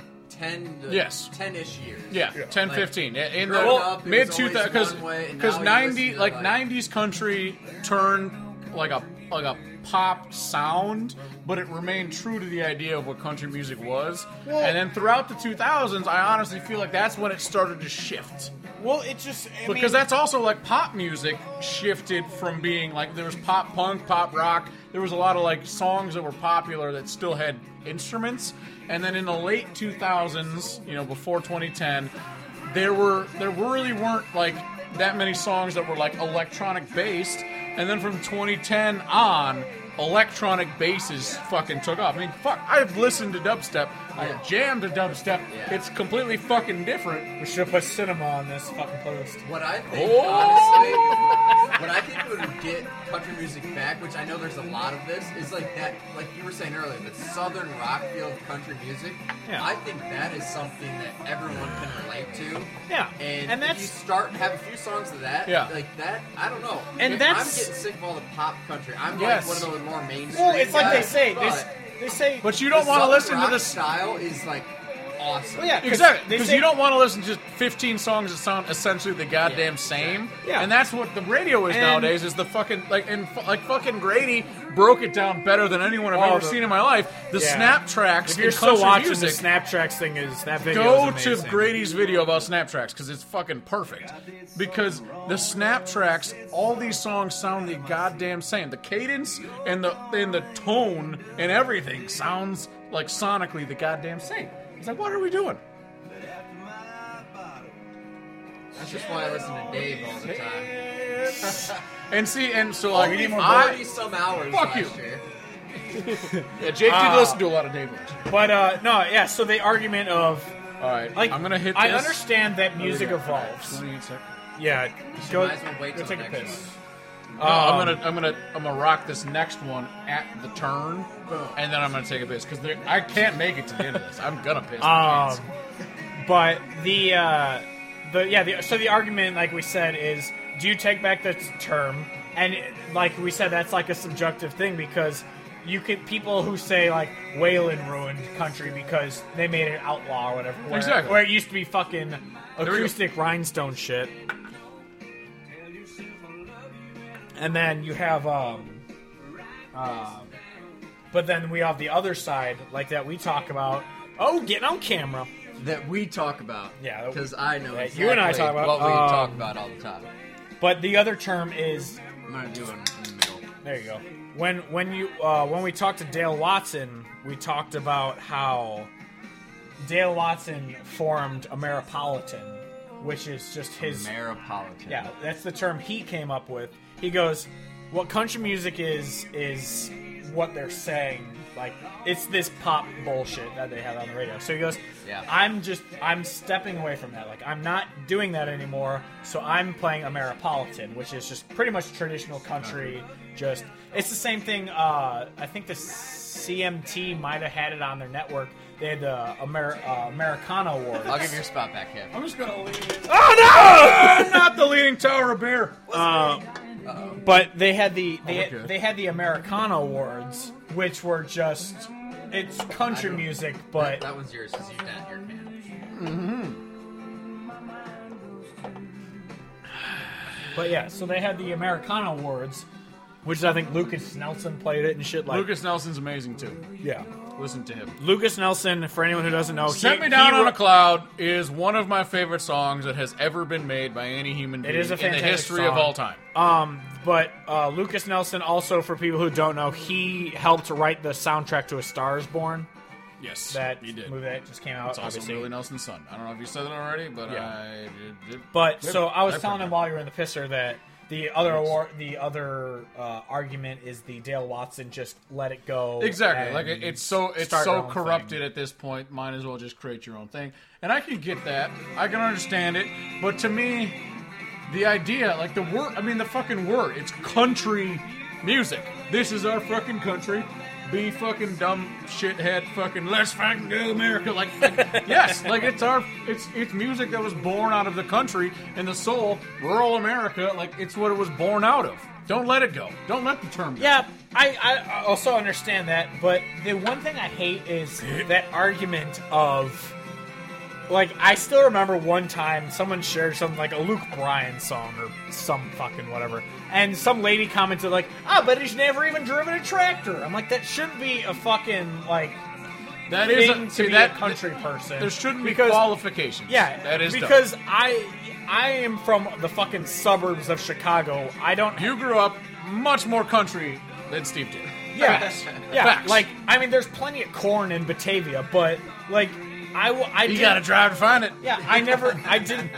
ten to Yes. ten-ish years. Yeah, ten, Like, fifteen. In growing the up, it mid was two always thousand, because one way, and because now you ninety listen to, like like- nineties country turned like a like a pop sound, but it remained true to the idea of what country music was. And then throughout the two thousands, I honestly feel like that's when it started to shift. well, it just I Because mean, that's also like pop music shifted from being like there was pop punk, pop rock. There was a lot of like songs that were popular that still had instruments. And then in the late two thousands, you know, before twenty ten, there were there really weren't like that many songs that were like electronic based. And then from twenty ten on, electronic basses fucking took off. I mean, fuck, I've listened to dubstep. I've jammed to dubstep. Yeah. It's completely fucking different. we should have put cinema on this fucking post. What I think, Oh! honestly, what I think would get country music back, which I know there's a lot of this, is like that, like you were saying earlier, the southern rock feel of country music. Yeah. I think that is something that everyone can relate to. Yeah, And, and if that's you start have a few songs of that, Yeah. like that, I don't know. And If that's- I'm getting sick of all the pop country. I'm Yes. like one of those more mainstream. well, it's like they guys, say they, but s- they say But you the don't want to southern listen to rock this. style is like awesome. Well, yeah, 'cause Exactly, they because say- you don't want to listen to just fifteen songs that sound essentially the goddamn Yeah, same. Yeah. And that's what the radio is And- nowadays. Is the fucking like and fu- like fucking Grady broke it down better than anyone I've Oh, ever the- seen in my life. The Yeah. snap tracks. If you're in still country watching music, the Snaptracks thing, is that video go is to amazing. Grady's video about snap tracks because it's fucking perfect. Because the snap tracks, all these songs sound the goddamn same. The cadence and the and the tone and everything sounds like sonically the goddamn same. It's like, what are we doing? That's just why I listen to Dave all the time. And see, and so like Only I, forty some hours Fuck last you. year. yeah, Jake did Uh, listen to a lot of Dave Lynch. But uh, no, yeah. So the argument of All right, like I'm gonna hit. I this. understand that music evolves. twenty-eight seconds. Yeah, go, might as well wait go till take a the next piss. No, I'm gonna, I'm gonna, I'm gonna rock this next one at the turn, Boom. and then I'm gonna take a piss because I can't make it to the end of this. I'm gonna piss. Um, but the uh, the yeah, the, so the argument, like we said, is do you take back the term? And like we said, that's like a subjective thing because you could people who say like Waylon ruined country because they made it outlaw or whatever. Where, Exactly. Where it used to be fucking we go. acoustic rhinestone shit. And then you have um, uh, but then we have the other side like that we talk about. Oh, getting on camera. That we talk about. Yeah, that we- Because I know that exactly you and I talk about, what we um, talk about all the time. But the other term is I'm going to do it in the middle. there you go. When when you uh, when we talked to Dale Watson, we talked about how Dale Watson formed Ameripolitan, which is just his Ameripolitan. yeah, that's the term he came up with. He goes, what country music is is what they're saying. Like it's this pop bullshit that they have on the radio. So he goes, Yeah. I'm just I'm stepping away from that. Like I'm not doing that anymore. So I'm playing Ameripolitan, which is just pretty much traditional country just it's the same thing. Uh, I think the C M T might have had it on their network. They had the Amer- uh, Americana Awards. I'll give your spot back, Kev. I'm just gonna lean in. Oh no! Not the Leaning Tower of Beer. Uh, but they had the they, okay. they had the Americana Awards, which were just it's country music, but That one's yours because you got your can. but yeah. So they had the Americana Awards, which I think Lucas Nelson played it and shit like. Lucas Nelson's amazing too. Yeah. Listen to him. Lucas Nelson, for anyone who doesn't know, Set he, Me Down he on wrote- a Cloud is one of my favorite songs that has ever been made by any human being is a in the fantastic history song. of all time. Um, but uh, Lucas Nelson, also for people who don't know, he helped write the soundtrack to A Star Is Born. Yes, That he did. movie that just came out. It's also obviously. Willie Nelson's son. I don't know if you said that already, but Yeah. I did. did But so I was I've telling heard him that. while you were in the pisser that the other award, the other uh, argument is the Dale Watson just let it go. Exactly. and Like it, it's so it's start so your own corrupted thing. at this point. Might as well just create your own thing. And I can get that. I can understand it. But to me, the idea, like the word, I mean the fucking word, it's country music. This is our fucking country. Be fucking dumb shithead fucking let's fucking do America. Like, like yes, like it's our it's it's music that was born out of the country and the soul, rural America. Like it's what it was born out of. Don't let it go. Don't let the term go. Yeah, I, I also understand that, but the one thing I hate is that argument of, like, I still remember one time someone shared something like a Luke Bryan song or some fucking whatever, and some lady commented like, "Ah, but he's never even driven a tractor." I'm like, that shouldn't be a fucking like That is thing a, to see, be that a country person. There shouldn't be Because- qualifications. Yeah, that is dumb. because I I am from the fucking suburbs of Chicago. I don't. You grew up much more country than Steve did. Yeah, Facts. yeah. Facts. Like, I mean, there's plenty of corn in Batavia, but like, I, w- I you did- gotta drive to find it. Yeah, I never, I didn't.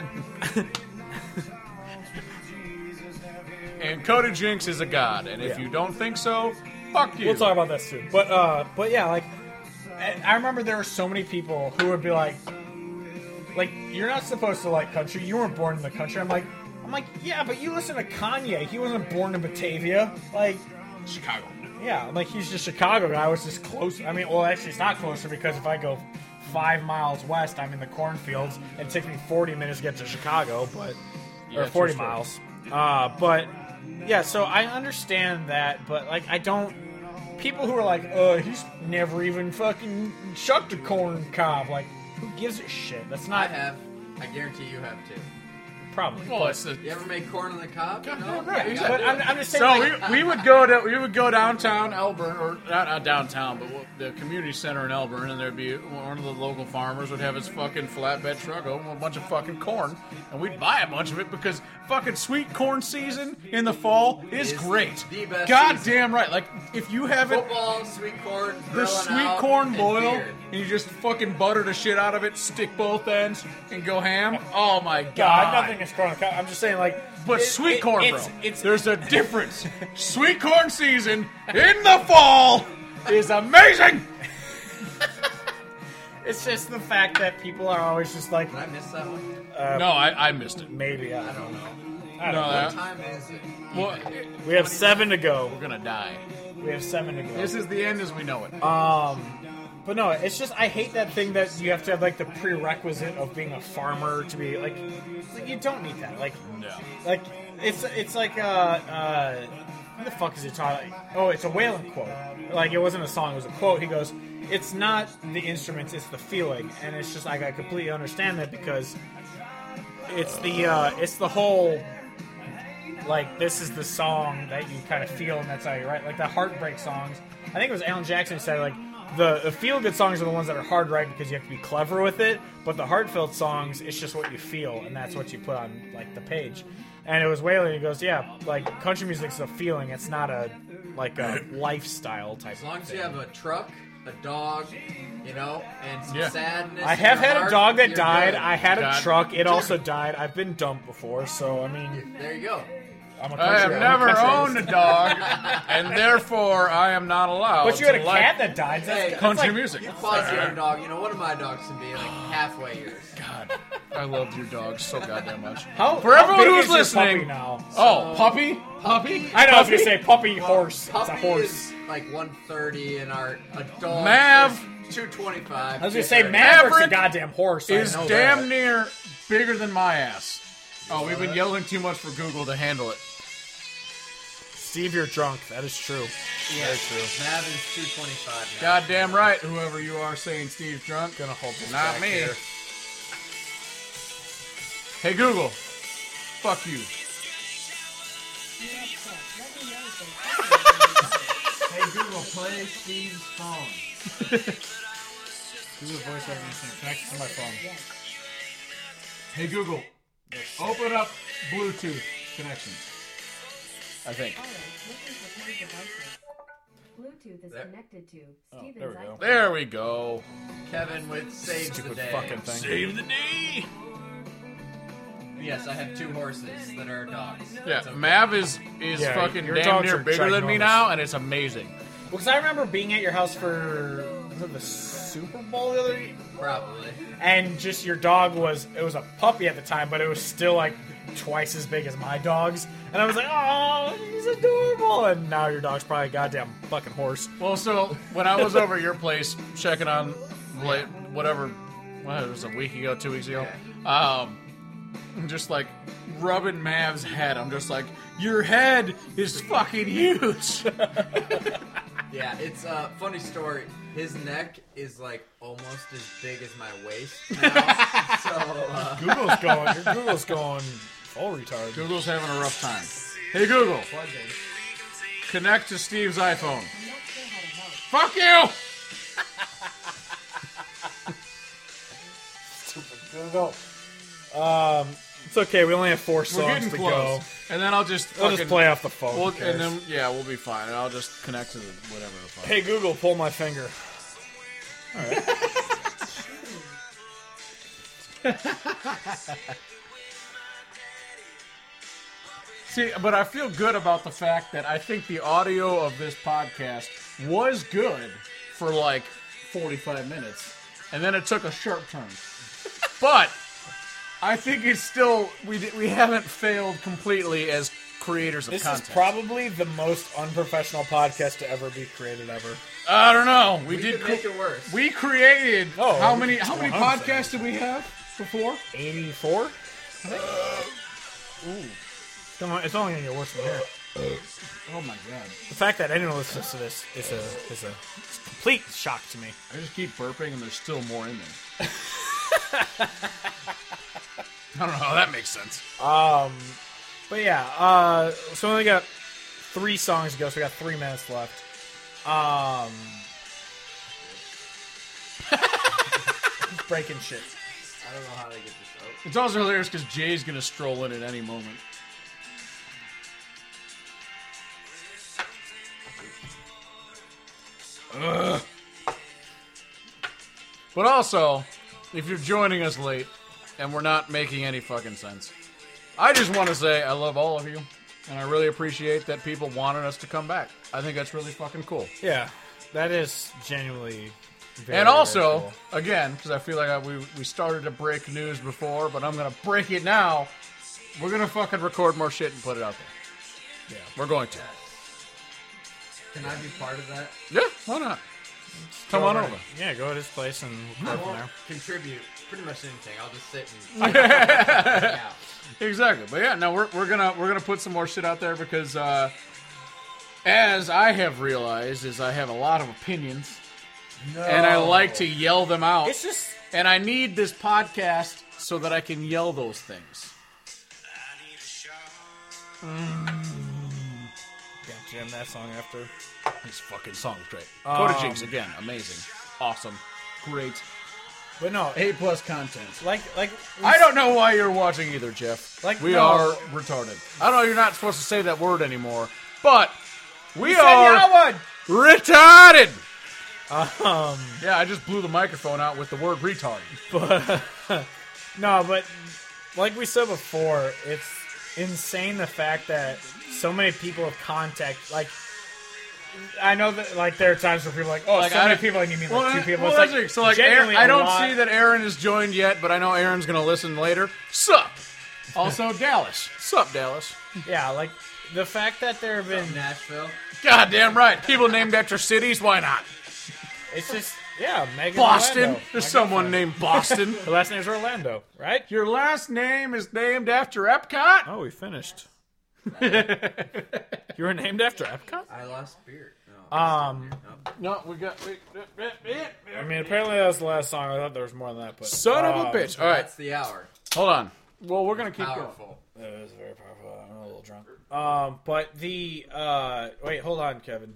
And Cody Jinks is a god, and if Yeah. you don't think so, fuck you. We'll talk about that soon. But, uh, but yeah, like, I I remember there were so many people who would be like, like, you're not supposed to like country. You weren't born in the country. I'm like, I'm like, yeah, but you listen to Kanye. He wasn't born in Batavia. Like, Chicago. yeah, I'm like, he's just a Chicago guy. I was just close. I mean, well, actually, it's not closer because if I go five miles west, I'm in the cornfields, and it takes me forty minutes to get to Chicago, but Yeah, or true forty story. miles. Uh, but yeah, so I understand that, but like, I don't. People who are like, uh, he's never even fucking shucked a corn cob. Like, who gives a shit? That's I not have. I guarantee you have too. probably. Well, but, it's the, You ever make corn on the cob? No. right, You exactly. but I'm, I'm just saying. so like, we, we would go to we would go downtown Elburn, or not, not downtown, but we'll- the community center in Elburn, and there'd be one of the local farmers would have his fucking flatbed truck over with a bunch of fucking corn, and we'd buy a bunch of it because fucking sweet corn season in the fall is Is great. the best God season. damn right. Like if you haven't Football, sweet corn, the grilling sweet out, corn and boil, beer. and you just fucking butter the shit out of it, stick both ends, and go ham. Oh my god! God, nothing is corn cob. I'm just saying, like, But it- sweet it- corn, it's, bro. It's There's a difference. Sweet corn season in the fall is amazing. It's just the fact that people are always just like, Did I miss that one? no, I, I missed it. maybe, I I don't don't know. know. I don't No, know. What that- time is it? well, We have seven to go. we're gonna die. We have seven to go. This is the end as we know it. Um, but no, it's just I hate that thing that you have to have like the prerequisite of being a farmer to be like, like you don't need that. Like, No. like it's it's like uh uh who the fuck is he talking? Oh, it's a Waylon quote. Like it wasn't a song, it was a quote. He goes, "It's not the instruments, it's the feeling," and it's just like I completely understand that because it's the uh, it's the whole. Like, this is the song that you kind of feel, and that's how you write. Like, the heartbreak songs. I think it was Alan Jackson who said, like, the, the feel-good songs are the ones that are hard to write because you have to be clever with it, but the heartfelt songs, it's just what you feel, and that's what you put on, like, the page. And it was Waylon, he goes, yeah, like, country music's a feeling. It's not a, like, a lifestyle type As long of as thing. you have a truck, a dog, you know, and some Yeah. sadness. I in have your had a heart, dog that you're died. good. I had a God. truck. It also died. I've been dumped before, so, I mean... There you go. I'm a I have country- I'm a never country owned a dog, and therefore I am not allowed. But you had to a like cat that died. That's, Hey, that's country like, music. You pause your own dog. You know, one of my dogs can be like halfway yours. God, I loved your dog so goddamn much. How, For how everyone big who's is your listening, puppy now? oh, puppy, puppy. I know I was gonna say puppy horse. Puppy it's a horse. is like one thirty, and our adult Mav is two twenty-five. I was gonna say Mav Maverick's Maverick a goddamn horse. I is know damn that. near bigger than my ass. Oh, we've been yelling too much for Google to handle it. Steve, you're drunk. That is true. Yeah, Very true. Mav is two twenty-five. Now. Goddamn right, whoever you are saying Steve's drunk. Gonna hold this Not back me. here. Hey Google, fuck you. Hey Google, play Steve's phone. Do the voice recognition. Connect to my phone. Hey Google, open up Bluetooth connections. I think. Bluetooth is There. connected to Steven's there we go. iPhone. There we go. Kevin with saves the Stupid day. fucking thing. Save the day. Yes, I have two horses that are dogs. Yeah, It's okay. Mav is is Yeah, fucking your damn dogs near are bigger than me ginormous. now, and it's amazing. Because I remember being at your house for was it the Super Bowl the other year? Probably. And just your dog was it was a puppy at the time, but it was still like twice as big as my dog's. And I was like, oh, he's adorable. And now your dog's probably a goddamn fucking horse. Well, so when I was over at your place checking on late, whatever, what, it was a week ago, two weeks ago, um, just like rubbing Mav's head. I'm just like, your head is fucking huge. Yeah, it's a funny story. His neck is like almost as big as my waist now. so, uh, Google's going. Your Google's going full retard. Google's having a rough time. Hey Google, connect to Steve's iPhone. I'm not sure how to help. Fuck you! Google. Um, it's okay. We only have four We're songs getting to close. go. And then I'll just We'll fucking just play off the phone. We'll, Who cares? and then yeah, we'll be fine. And I'll just connect to the whatever the fuck. Hey Google, pull my finger. See, but I feel good about the fact that I think the audio of this podcast was good for like forty-five minutes, and then it took a sharp turn. But I think it's still we di- we haven't failed completely as creators of This content. is probably the most unprofessional podcast to ever be created ever. I don't know. We, we did could make cre- it worse. we created Oh, how many how many one hundred percent. podcasts did we have before? eighty-four? Ooh. Come on, it's only gonna get worse from here. Oh my god! The fact that anyone listens to this is a is a it's a complete shock to me. I just keep burping and there's still more in there. I don't know how that makes sense. Um, but yeah, uh, so we only got three songs to go, so we got three minutes left. Um, he's breaking shit. I don't know how to get this out. It's also hilarious because Jay's gonna stroll in at any moment. Ugh. But also, if you're joining us late and we're not making any fucking sense, I just want to say I love all of you, and I really appreciate that people wanted us to come back. I think that's really fucking cool. Yeah, that is genuinely. Very, And also, very cool. again, because I feel like I, we we started to break news before, but I'm gonna break it now. We're gonna fucking record more shit and put it out there. Yeah. We're going to. Can I be part of that? Yeah, why not? Come Go on over- over. Yeah, go to his place and I we'll go from won't there. contribute pretty much anything. I'll just sit and yeah. Exactly. But yeah, no, we're we're gonna we're gonna put some more shit out there because uh, as I have realized, is I have a lot of opinions and I like to yell them out. It's just And I need this podcast so that I can yell those things. Gotta jam that song after. This fucking song's great. Um, Coda Jinx again, amazing, awesome, great, But no, A plus content. like like I don't know why you're watching either, Jeff. Like, we no. are retarded. I don't know. You're not supposed to say that word anymore, but we said are that retarded. Um, Yeah, I just blew the microphone out with the word retard. but no, but like we said before, it's insane the fact that so many people have contact. Like, I know that like there are times where people are like, oh, Like, so I many don't- people, and you mean like Well, two people. well, It's that's like, it. so like, genuinely Aaron, I a don't lot- see that Aaron has joined yet, but I know Aaron's gonna listen later. Sup? Also, Dallas. Sup, Dallas? Yeah, like the fact that there have been. Nashville. Goddamn right. People named after cities. Why not? It's just yeah, Megan Boston. Orlando. There's My someone girlfriend. named Boston. Her last name's Orlando, right? Your last name is named after Epcot. Oh, we finished. You were named after Epcot? I lost beer. No. Um, No, we got. I mean, apparently that was the last song. I thought there was more than that, but Son of um, a bitch. All right, That's the hour. hold on. Well, we're gonna keep going. Powerful. It was very powerful. I'm a little drunk. Um, but the uh, wait, hold on, Kevin.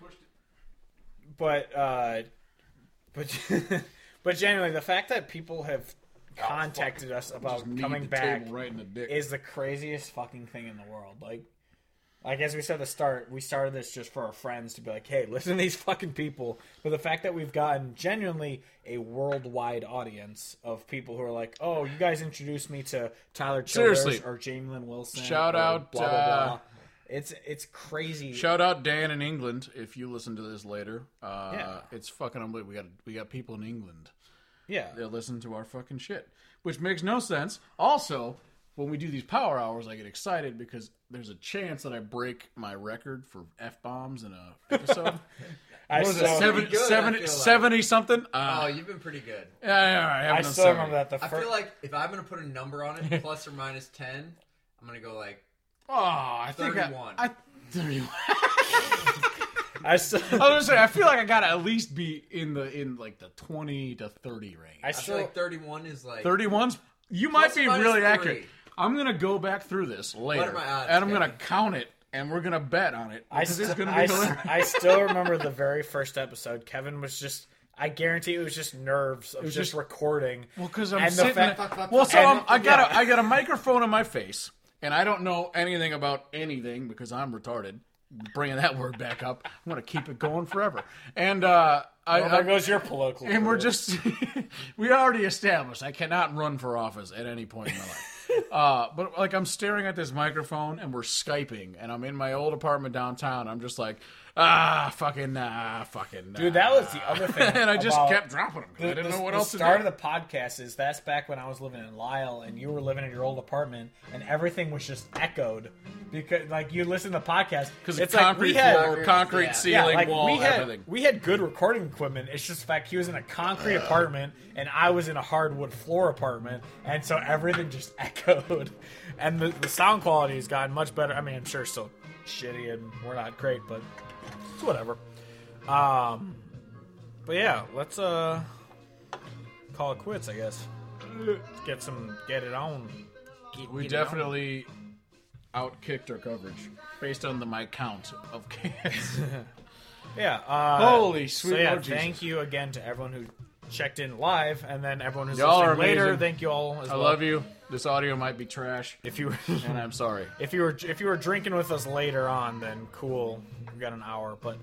But uh, but but genuinely, the fact that people have contacted us about Just kneed coming the back table right in the dick. is the craziest fucking thing in the world. Like, like as we said at the start, we started this just for our friends to be like, hey, listen to these fucking people. But the fact that we've gotten genuinely a worldwide audience of people who are like, oh, you guys introduced me to Tyler Childers Seriously. or Jamie Lynn Wilson. Shout or out, blah, blah, uh, blah. It's it's crazy. Shout out Dan in England if you listen to this later. Uh, Yeah. It's fucking unbelievable. We got we got people in England yeah. that listen to our fucking shit, which makes no sense. Also, when we do these power hours, I get excited because there's a chance that I break my record for f bombs in a episode. I What was still, it, seven, Pretty good, I seventy, feel like. seventy something? Uh, Oh, you've been pretty good. yeah, yeah, I, I haven't done still seventy. remember that the I first. feel like if I'm gonna put a number on it, plus or minus ten, I'm gonna go like Oh, I think I- thirty-one. I, thirty-one. I still, I was gonna say, I feel like I gotta at least be in the in like the twenty to thirty range. I I feel still, like thirty-one is like thirty-one's. You might Plus be or minus really three. accurate. I'm gonna go back through this later, are my odds, and I'm gonna Kevin? count it, and we're gonna bet on it. I, because it's st- gonna I, be s- hilarious. I still remember the very first episode. Kevin was just. I guarantee it was just nerves of was just, just- recording. Well, because I'm And the sitting. fact- Fuck, fuck, well, fuck, so fuck, I'm, I fuck, got yeah. a I got a microphone in my face, and I don't know anything about anything because I'm retarded. Bringing that word back up, I'm gonna keep it going forever. And uh, I, Well, there I goes your political. and we're career. just we already established I cannot run for office at any point in my life. Uh, but like I'm staring at this microphone and we're Skyping, and I'm in my old apartment downtown. I'm just like, ah, fucking, ah, fucking. Dude, that was the other thing. and I just about kept dropping them. 'cause The, I didn't the- know what the else to start do. of the podcast is that's back when I was living in Lisle and you were living in your old apartment and everything was just echoed because like you listen to the podcast Because it's it's concrete like we had floor, concrete yeah. ceiling, yeah, like wall, we had everything. we had good recording equipment. It's just the fact he was in a concrete apartment and I was in a hardwood floor apartment, and so everything just echoed. And the, the sound quality has gotten much better. I mean, I'm sure it's still shitty and we're not great, but it's whatever. Um, but yeah, let's uh call it quits, I guess. Get some, get it on. Get, We get it on. definitely outkicked our coverage based on the my count of cans. Yeah. Uh, Holy sweet So yeah, Lord Jesus. thank you again to everyone who checked in live, and then everyone who's Y'all are listening later. amazing. Thank you all as I well. love you. This audio might be trash, If you and I'm sorry. if you were if you were drinking with us later on, then cool. We got an hour, but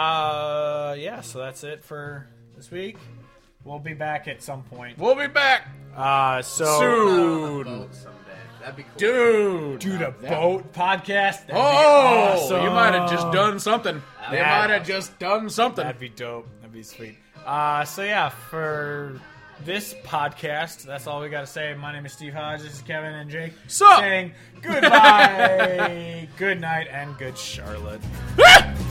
uh, yeah. So that's it for this week. We'll be back at some point. We'll be back Uh, so on a soon, boat someday. That'd be cool. dude. dude, a boat podcast. That'd be Oh, awesome. you might have just done something. You Yeah. might have just done something. That'd be dope. That'd be sweet. Uh, so yeah, for this podcast, that's all we got to say. My name is Steve Hodge. This is Kevin and Jake Sup? saying goodbye, good night, and good Charlotte. Ah!